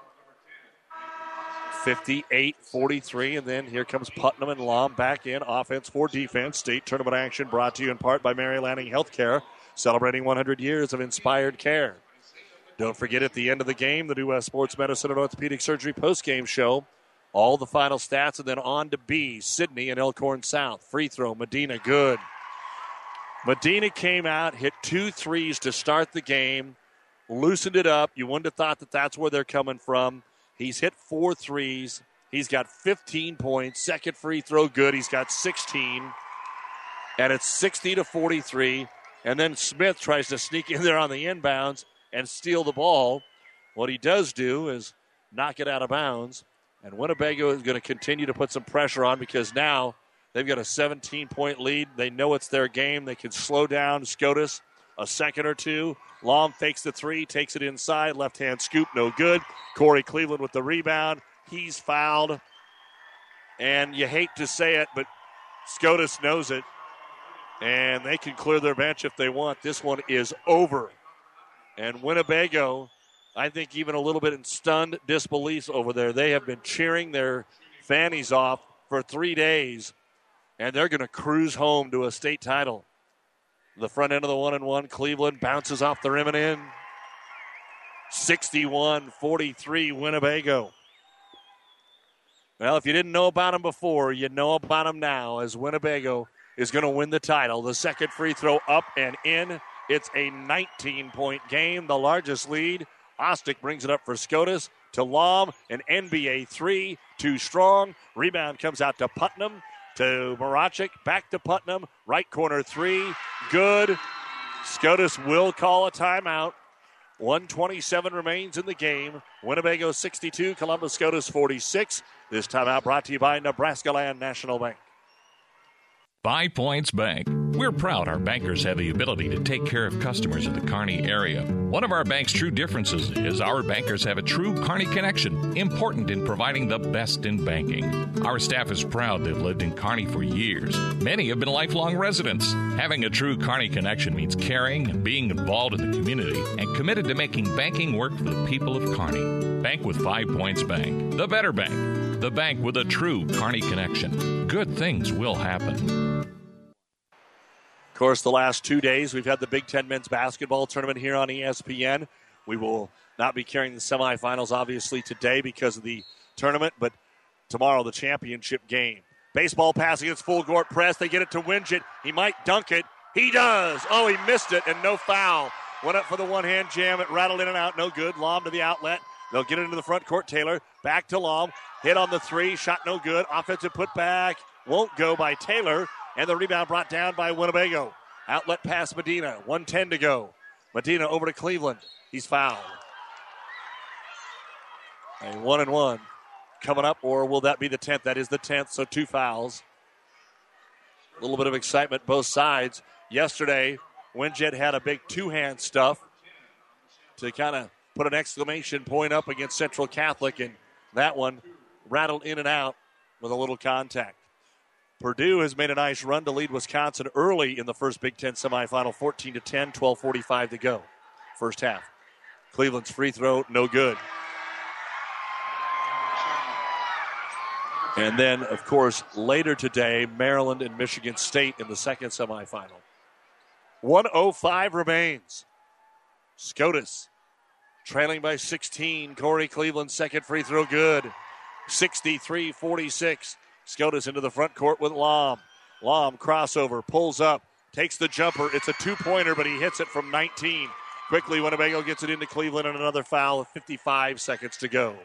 fifty-eight forty-three, and then here comes Putnam and Lom back in. Offense for defense. State tournament action brought to you in part by Mary Lanning Healthcare, celebrating one hundred years of inspired care. Don't forget, at the end of the game, the New West Sports Medicine and Orthopedic Surgery postgame show. All the final stats, and then on to B, Sydney and Elkhorn South. Free throw, Medina, good. Medina came out, hit two threes to start the game, loosened it up. You wouldn't have thought that that's where they're coming from. He's hit four threes. He's got fifteen points. Second free throw, good. He's got sixteen. And it's sixty to forty-three. And then Smith tries to sneak in there on the inbounds and steal the ball. What he does do is knock it out of bounds. And Winnebago is going to continue to put some pressure on, because now they've got a seventeen-point lead. They know it's their game. They can slow down SCOTUS a second or two. Lom fakes the three, takes it inside. Left-hand scoop, no good. Corey Cleveland with the rebound. He's fouled. And you hate to say it, but SCOTUS knows it. And they can clear their bench if they want. This one is over. And Winnebago, I think even a little bit in stunned disbelief over there. They have been cheering their fannies off for three days. And they're going to cruise home to a state title. The front end of the one and one, Cleveland bounces off the rim and in. sixty-one forty-three, Winnebago. Well, if you didn't know about them before, you know about them now, as Winnebago is going to win the title. The second free throw up and in. It's a nineteen-point game, the largest lead. Ostick brings it up for SCOTUS to Lom, an N B A three, too strong. Rebound comes out to Putnam. To Marachik, back to Putnam, right corner three, good. SCOTUS will call a timeout. one twenty-seven remains in the game. Winnebago sixty-two, Columbus SCOTUS forty-six. This timeout brought to you by Nebraska Land National Bank. Five Points Bank. We're proud our bankers have the ability to take care of customers in the Kearney area. One of our bank's true differences is our bankers have a true Kearney connection, important in providing the best in banking. Our staff is proud they've lived in Kearney for years. Many have been lifelong residents. Having a true Kearney connection means caring and being involved in the community and committed to making banking work for the people of Kearney. Bank with Five Points Bank. The better bank. The bank with a true Kearney connection. Good things will happen. Of course, the last two days, we've had the Big Ten men's basketball tournament here on E S P N. We will not be carrying the semifinals, obviously, today because of the tournament, but tomorrow, the championship game. Baseball pass against full court press. They get it to Winget. He might dunk it. He does. Oh, he missed it, and no foul. Went up for the one-hand jam. It rattled in and out. No good. Lom to the outlet. They'll get it into the front court. Taylor back to Lom. Hit on the three. Shot no good. Offensive putback. Won't go by Taylor. And the rebound brought down by Winnebago. Outlet pass Medina. one ten to go. Medina over to Cleveland. He's fouled. A one and one coming up, or will that be the tenth? That is the tenth, so two fouls. A little bit of excitement both sides. Yesterday, Winjet had a big two-hand stuff to kind of put an exclamation point up against Central Catholic, and that one rattled in and out with a little contact. Purdue has made a nice run to lead Wisconsin early in the first Big Ten semifinal, fourteen to ten, twelve forty-five to go. First half. Cleveland's free throw, no good. And then, of course, later today, Maryland and Michigan State in the second semifinal. one oh five remains. Scotus trailing by sixteen. Corey Cleveland's second free throw good. sixty-three forty-six. Scotus into the front court with Lom. Lom crossover, pulls up, takes the jumper. It's a two-pointer, but he hits it from nineteen. Quickly, Winnebago gets it into Cleveland and another foul with fifty-five seconds to go.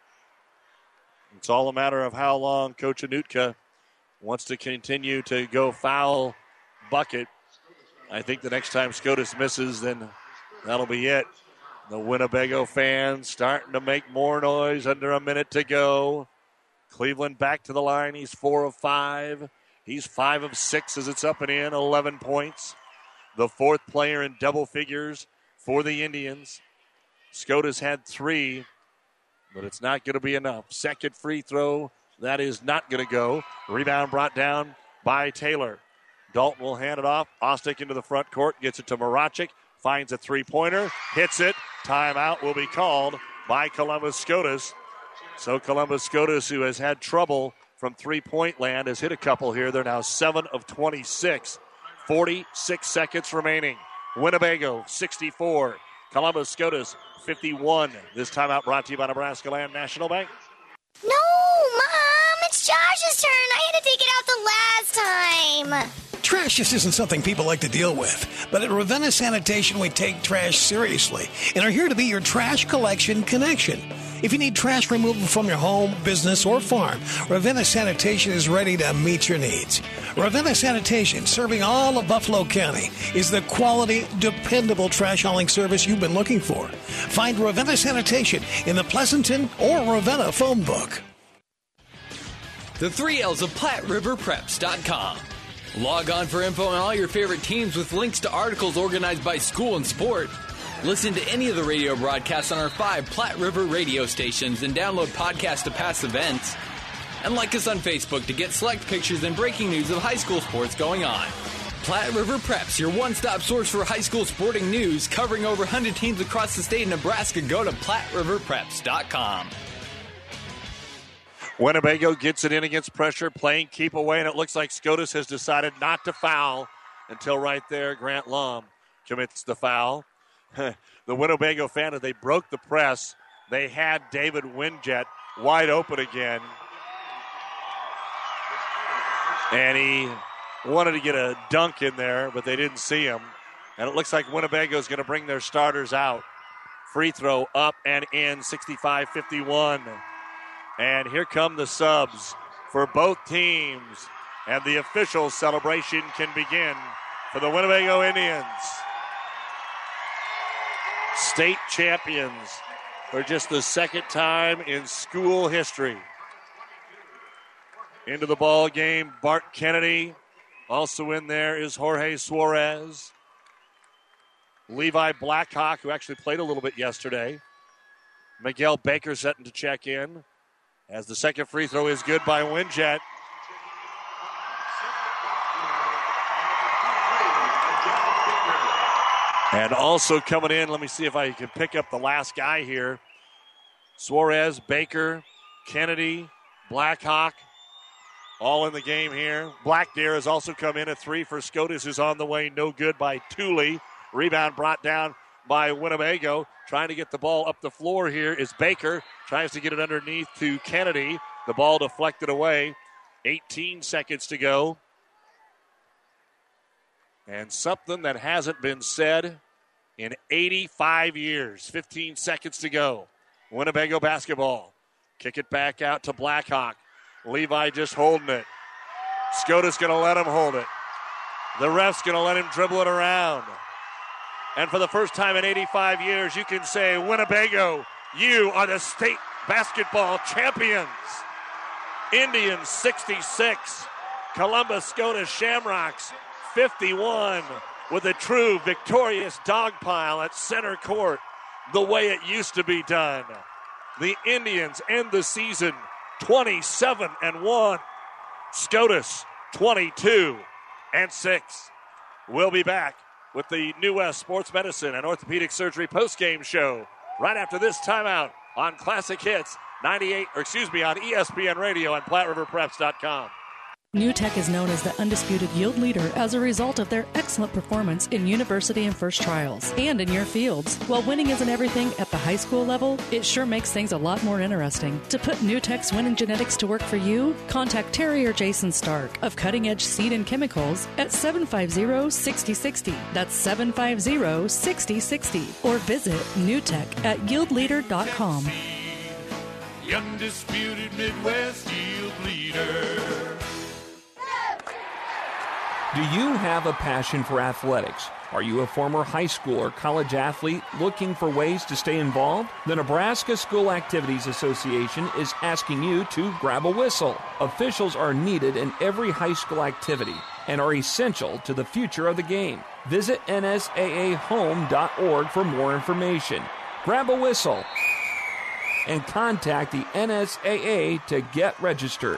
It's all a matter of how long Coach Anutka wants to continue to go foul bucket. I think the next time Scotus misses, then that'll be it. The Winnebago fans starting to make more noise under a minute to go. Cleveland back to the line. He's four of five. He's five of six as it's up and in, eleven points. The fourth player in double figures for the Indians. Scotus had three, but it's not going to be enough. Second free throw, that is not going to go. Rebound brought down by Taylor. Dalton will hand it off. Ostick into the front court, gets it to Marachik, finds a three-pointer, hits it. Timeout will be called by Columbus Scotus. So Columbus Scotus, who has had trouble from three-point land, has hit a couple here. They're now seven of twenty-six. forty-six seconds remaining. Winnebago, sixty-four. Columbus Scotus, fifty-one. This timeout brought to you by Nebraska Land National Bank. No, Mom, it's Josh's turn. I had to take it out the last time. Trash just isn't something people like to deal with. But at Ravenna Sanitation, we take trash seriously and are here to be your trash collection connection. If you need trash removal from your home, business, or farm, Ravenna Sanitation is ready to meet your needs. Ravenna Sanitation, serving all of Buffalo County, is the quality, dependable trash hauling service you've been looking for. Find Ravenna Sanitation in the Pleasanton or Ravenna phone book. The three L's of Platte River Preps dot com. Log on for info on all your favorite teams with links to articles organized by school and sport. Listen to any of the radio broadcasts on our five Platte River radio stations and download podcasts to past events. And like us on Facebook to get select pictures and breaking news of high school sports going on. Platte River Preps, your one-stop source for high school sporting news, covering over one hundred teams across the state of Nebraska. Go to Platte River Preps dot com. Winnebago gets it in against pressure, playing keep away, and it looks like Scotus has decided not to foul until right there Grant Lum commits the foul. The Winnebago fan, they broke the press. They had David Winjet wide open again. And he wanted to get a dunk in there, but they didn't see him. And it looks like Winnebago is going to bring their starters out. Free throw up and in, sixty-five fifty-one. And here come the subs for both teams. And the official celebration can begin for the Winnebago Indians. State champions for just the second time in school history. Into the ball game, Bart Kennedy. Also in there is Jorge Suarez. Levi Blackhawk, who actually played a little bit yesterday. Miguel Baker setting to check in. As the second free throw is good by Winjet. And also coming in, let me see if I can pick up the last guy here. Suarez, Baker, Kennedy, Blackhawk, all in the game here. Black Deer has also come in. A three for Scotus is on the way. No good by Tooley. Rebound brought down by Winnebago. Trying to get the ball up the floor here is Baker. Tries to get it underneath to Kennedy. The ball deflected away. eighteen seconds to go. And something that hasn't been said in eighty-five years. fifteen seconds to go. Winnebago basketball. Kick it back out to Blackhawk. Levi just holding it. Scotus going to let him hold it. The ref's going to let him dribble it around. And for the first time in eighty-five years, you can say, Winnebago, you are the state basketball champions. Indians sixty-six. Columbus Scotus Shamrocks fifty-one with a true victorious dog pile at center court. the way it used to be done. The Indians end the season twenty-seven and one. SCOTUS twenty-two and six. We'll be back with the New West Sports Medicine and Orthopedic Surgery postgame show right after this timeout on Classic Hits ninety-eight, or excuse me, on E S P N Radio and Platte River Preps dot com. NewTek is known as the undisputed yield leader as a result of their excellent performance in university and first trials and in your fields. While winning isn't everything at the high school level, it sure makes things a lot more interesting. To put NewTek's winning genetics to work for you, contact Terry or Jason Stark of Cutting Edge Seed and Chemicals at seven five zero, six zero six zero. That's seven five zero, six zero six zero. Or visit NewTek at yield leader dot com. The undisputed Midwest yield leader. Do you have a passion for athletics? Are you a former high school or college athlete looking for ways to stay involved? The Nebraska School Activities Association is asking you to grab a whistle. Officials are needed in every high school activity and are essential to the future of the game. Visit N S A A home dot org for more information. Grab a whistle and contact the N S A A to get registered.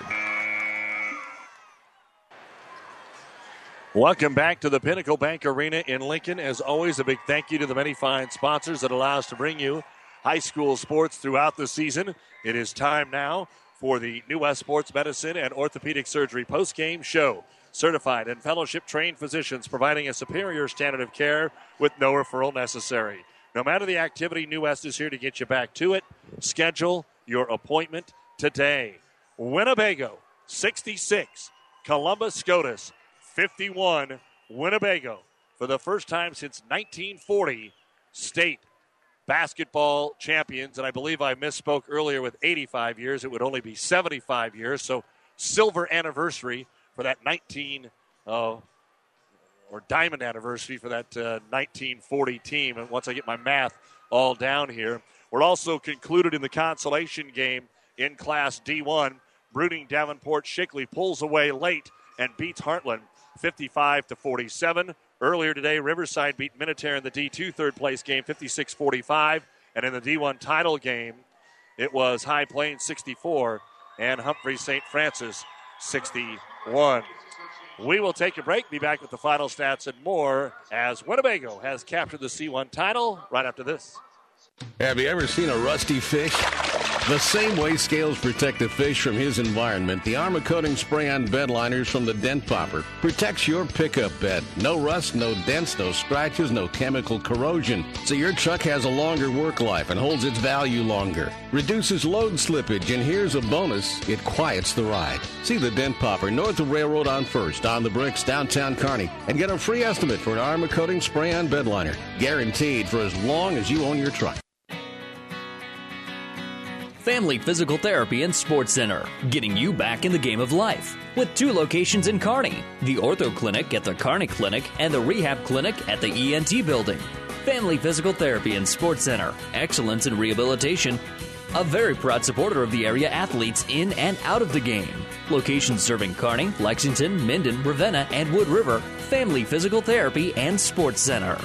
Welcome back to the Pinnacle Bank Arena in Lincoln. As always, a big thank you to the many fine sponsors that allow us to bring you high school sports throughout the season. It is time now for the New West Sports Medicine and Orthopedic Surgery postgame show. Certified and fellowship-trained physicians providing a superior standard of care with no referral necessary. No matter the activity, New West is here to get you back to it. Schedule your appointment today. Winnebago, sixty-six. Columbus SCOTUS, fifty-one. Winnebago, for the first time since nineteen forty, state basketball champions. And I believe I misspoke earlier with eighty-five years. It would only be seventy-five years. So silver anniversary for that nineteen, uh, or diamond anniversary for that uh, nineteen forty team. And once I get my math all down here, we're also concluded in the consolation game in Class D one. Brooding Davenport Shickley pulls away late and beats Heartland fifty-five to forty-seven. Earlier today, Riverside beat Minutair in the D two third place game fifty-six forty-five. And in the D one title game, it was High Plains sixty-four and Humphrey Saint Francis sixty-one. We will take a break, be back with the final stats and more as Winnebago has captured the C one title right after this. Have you ever seen a rusty fish? The same way scales protect the fish from his environment, the Armor Coating Spray-On Bed Liners from the Dent Popper protects your pickup bed. No rust, no dents, no scratches, no chemical corrosion. So your truck has a longer work life and holds its value longer. Reduces load slippage, and here's a bonus, it quiets the ride. See the Dent Popper north of Railroad on First, on the Bricks, downtown Kearney, and get a free estimate for an Armor Coating Spray-On Bed Liner. Guaranteed for as long as you own your truck. Family Physical Therapy and Sports Center, getting you back in the game of life. With two locations in Kearney, the Ortho Clinic at the Kearney Clinic and the Rehab Clinic at the E N T Building. Family Physical Therapy and Sports Center, excellence in rehabilitation. A very proud supporter of the area athletes in and out of the game. Locations serving Kearney, Lexington, Minden, Ravenna, and Wood River. Family Physical Therapy and Sports Center.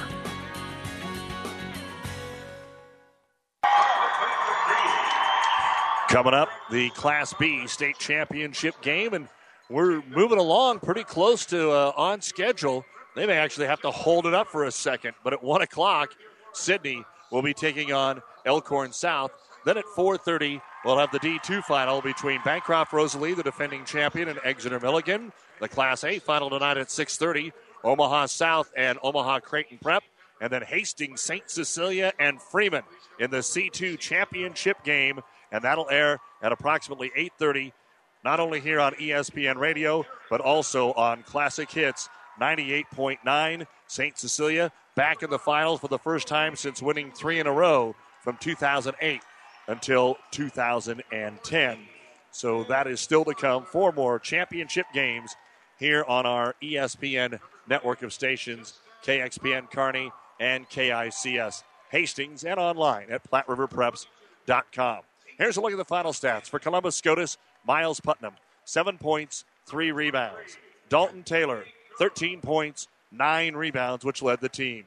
Coming up, the Class B state championship game, and we're moving along pretty close to uh, on schedule. They may actually have to hold it up for a second, but at one o'clock, Sidney will be taking on Elkhorn South. Then at four thirty, we'll have the D two final between Bancroft Rosalie, the defending champion, and Exeter Milligan. The Class A final tonight at six thirty, Omaha South and Omaha Creighton Prep. And then Hastings, Saint Cecilia, and Freeman in the C two championship game. And that'll air at approximately eight thirty, not only here on E S P N Radio, but also on Classic Hits ninety-eight point nine. Saint Cecilia back in the finals for the first time since winning three in a row from two thousand eight until two thousand ten. So that is still to come. Four more championship games here on our E S P N network of stations, K X P N Kearney and K I C S Hastings, and online at Platte River Preps dot com. Here's a look at the final stats. For Columbus SCOTUS, Miles Putnam, seven points, three rebounds. Dalton Taylor, thirteen points, nine rebounds, which led the team.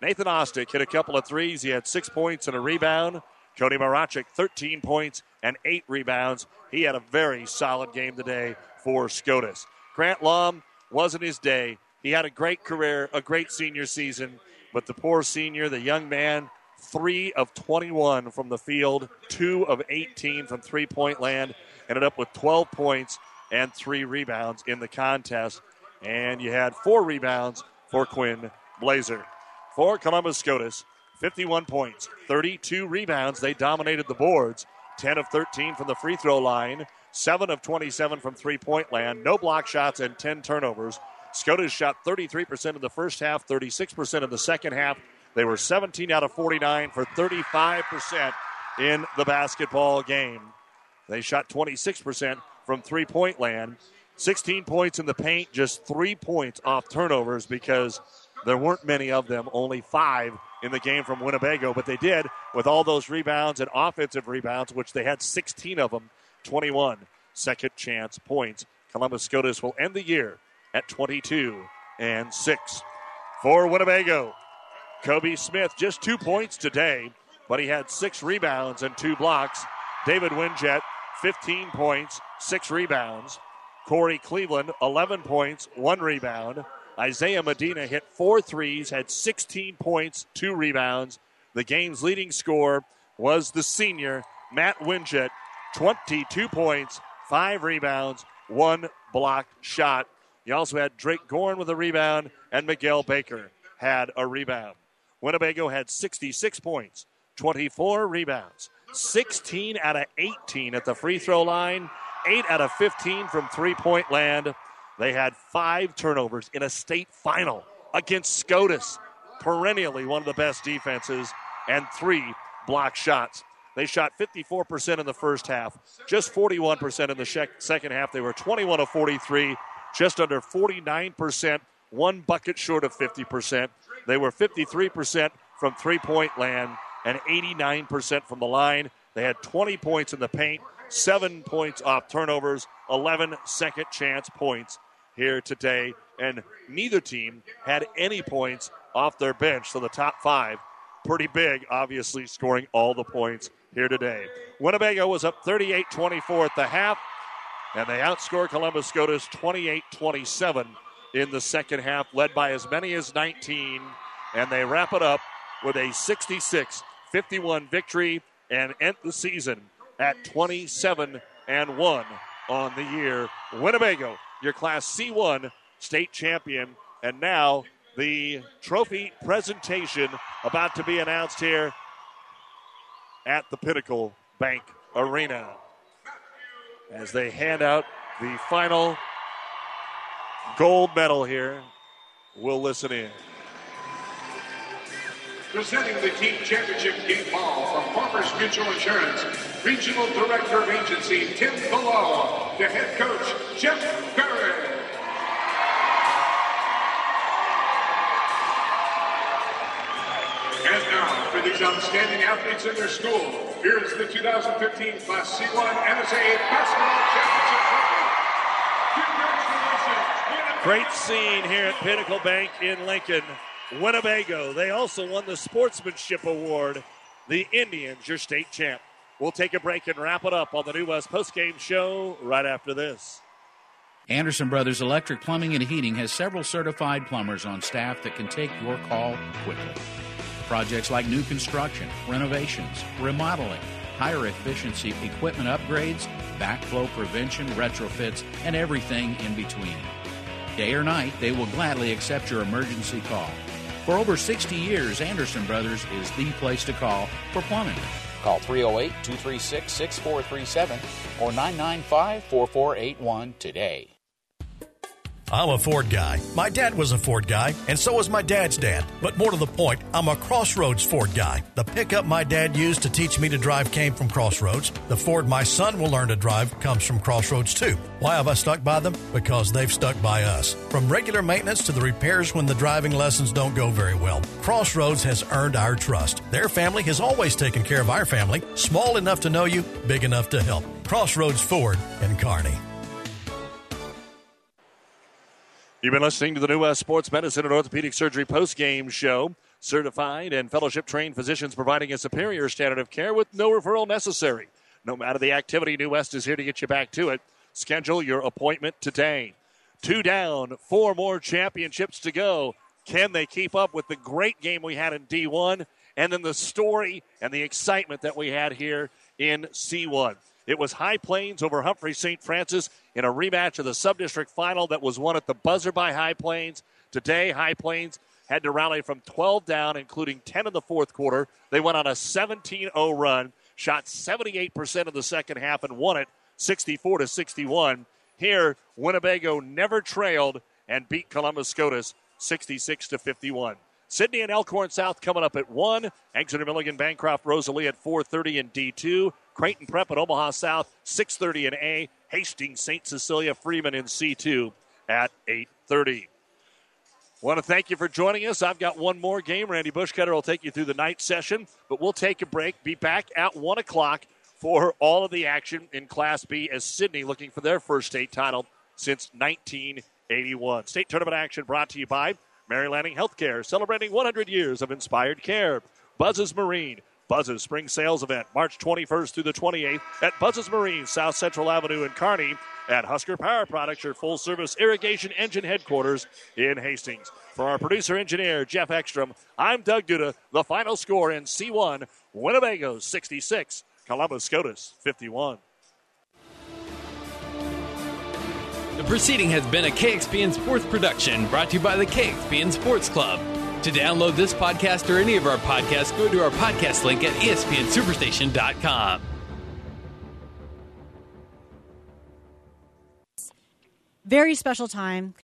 Nathan Ostick hit a couple of threes. He had six points and a rebound. Cody Marachik, thirteen points and eight rebounds. He had a very solid game today for SCOTUS. Grant Lom wasn't his day. He had a great career, a great senior season, but the poor senior, the young man, three of twenty-one from the field, two of eighteen from three-point land, ended up with twelve points and three rebounds in the contest. And you had four rebounds for Quinn Blazer. For Columbus SCOTUS, fifty-one points, thirty-two rebounds. They dominated the boards. ten of thirteen from the free throw line, seven of twenty-seven from three-point land, no block shots, and ten turnovers. SCOTUS shot thirty-three percent in the first half, thirty-six percent in the second half. They were seventeen out of forty-nine for thirty-five percent in the basketball game. They shot twenty-six percent from three-point land, sixteen points in the paint, just three points off turnovers because there weren't many of them, only five in the game from Winnebago, but they did with all those rebounds and offensive rebounds, which they had sixteen of them, twenty-one second chance points. Columbus SCOTUS will end the year at twenty-two and six. For Winnebago, Kobe Smith, just two points today, but he had six rebounds and two blocks. David Winjet, fifteen points, six rebounds. Corey Cleveland, eleven points, one rebound. Isaiah Medina hit four threes, had sixteen points, two rebounds. The game's leading scorer was the senior, Matt Winjet, twenty-two points, five rebounds, one blocked shot. You also had Drake Gorn with a rebound, and Miguel Baker had a rebound. Winnebago had sixty-six points, twenty-four rebounds, sixteen out of eighteen at the free throw line, eight out of fifteen from three-point land. They had five turnovers in a state final against SCOTUS, perennially one of the best defenses, and three block shots. They shot fifty-four percent in the first half, just forty-one percent in the she- second half. They were twenty-one of forty-three, just under forty-nine percent, one bucket short of fifty percent. They were fifty-three percent from three-point land and eighty-nine percent from the line. They had twenty points in the paint, seven points off turnovers, eleven second chance points here today. And neither team had any points off their bench. So the top five, pretty big, obviously, scoring all the points here today. Winnebago was up thirty-eight twenty-four at the half, and they outscored Columbus SCOTUS twenty-eight twenty-seven in the second half, led by as many as nineteen. And they wrap it up with a sixty-six fifty-one victory and end the season at twenty-seven and one on the year. Winnebago, your Class C one state champion. And now the trophy presentation about to be announced here at the Pinnacle Bank Arena as they hand out the final gold medal here. We'll listen in. Presenting the team championship game ball from Farmers Mutual Insurance, Regional Director of Agency Tim Below, to head coach Jeff Barrett. And now, for these outstanding athletes in their school, here is the two thousand fifteen Class C one N S A A Basketball Championship Trophy. Congratulations, Winnebago. Great scene here at Pinnacle Bank in Lincoln. Winnebago, they also won the Sportsmanship Award. The Indians, your state champ. We'll take a break and wrap it up on the New West postgame show right after this. Anderson Brothers Electric Plumbing and Heating has several certified plumbers on staff that can take your call quickly. Projects like new construction, renovations, remodeling, higher efficiency equipment upgrades, backflow prevention, retrofits, and everything in between. Day or night, they will gladly accept your emergency call. For over sixty years, Anderson Brothers is the place to call for plumbing. Call three oh eight, two three six, six four three seven or nine nine five, four four eight one today. I'm a Ford guy. My dad was a Ford guy, and so was my dad's dad. But more to the point, I'm a Crossroads Ford guy. The pickup my dad used to teach me to drive came from Crossroads. The Ford my son will learn to drive comes from Crossroads too. Why have I stuck by them? Because they've stuck by us. From regular maintenance to the repairs when the driving lessons don't go very well, Crossroads has earned our trust. Their family has always taken care of our family, small enough to know you, big enough to help. Crossroads Ford in Kearney. You've been listening to the New West Sports Medicine and Orthopedic Surgery postgame show. certified and fellowship-trained physicians providing a superior standard of care with no referral necessary. No matter the activity, New West is here to get you back to it. Schedule your appointment today. Two down, four more championships to go. Can they keep up with the great game we had in D one and then the story and the excitement that we had here in C one? It was High Plains over Humphrey Saint Francis in a rematch of the sub-district final that was won at the buzzer by High Plains. Today, High Plains had to rally from twelve down, including ten in the fourth quarter. They went on a seventeen oh run, shot seventy-eight percent of the second half, and won it sixty-four to sixty-one. Here, Winnebago never trailed and beat Columbus Scotus sixty-six to fifty-one. Sydney and Elkhorn South coming up at one. Exeter, Milligan, Bancroft, Rosalie at four thirty in D two. Creighton Prep at Omaha South, six thirty in A. Hastings, Saint Cecilia, Freeman in C two at eight thirty. Want to thank you for joining us. I've got one more game. Randy Bushcutter will take you through the night session, but we'll take a break. Be back at one o'clock for all of the action in Class B as Sydney looking for their first state title since nineteen eighty-one. State tournament action brought to you by Mary Lanning Healthcare, celebrating one hundred years of inspired care. Buzz's Marine, Buzz's Spring Sales Event, March twenty-first through the twenty-eighth at Buzz's Marine, South Central Avenue in Kearney. At Husker Power Products, your full-service irrigation engine headquarters in Hastings. For our producer-engineer, Jeff Ekstrom, I'm Doug Duda. The final score in C one, Winnebago sixty-six, Columbus Scotus fifty-one. The proceeding has been a K X P N Sports production brought to you by the K X P N Sports Club. To download this podcast or any of our podcasts, go to our podcast link at E S P N Superstation dot com. Very special time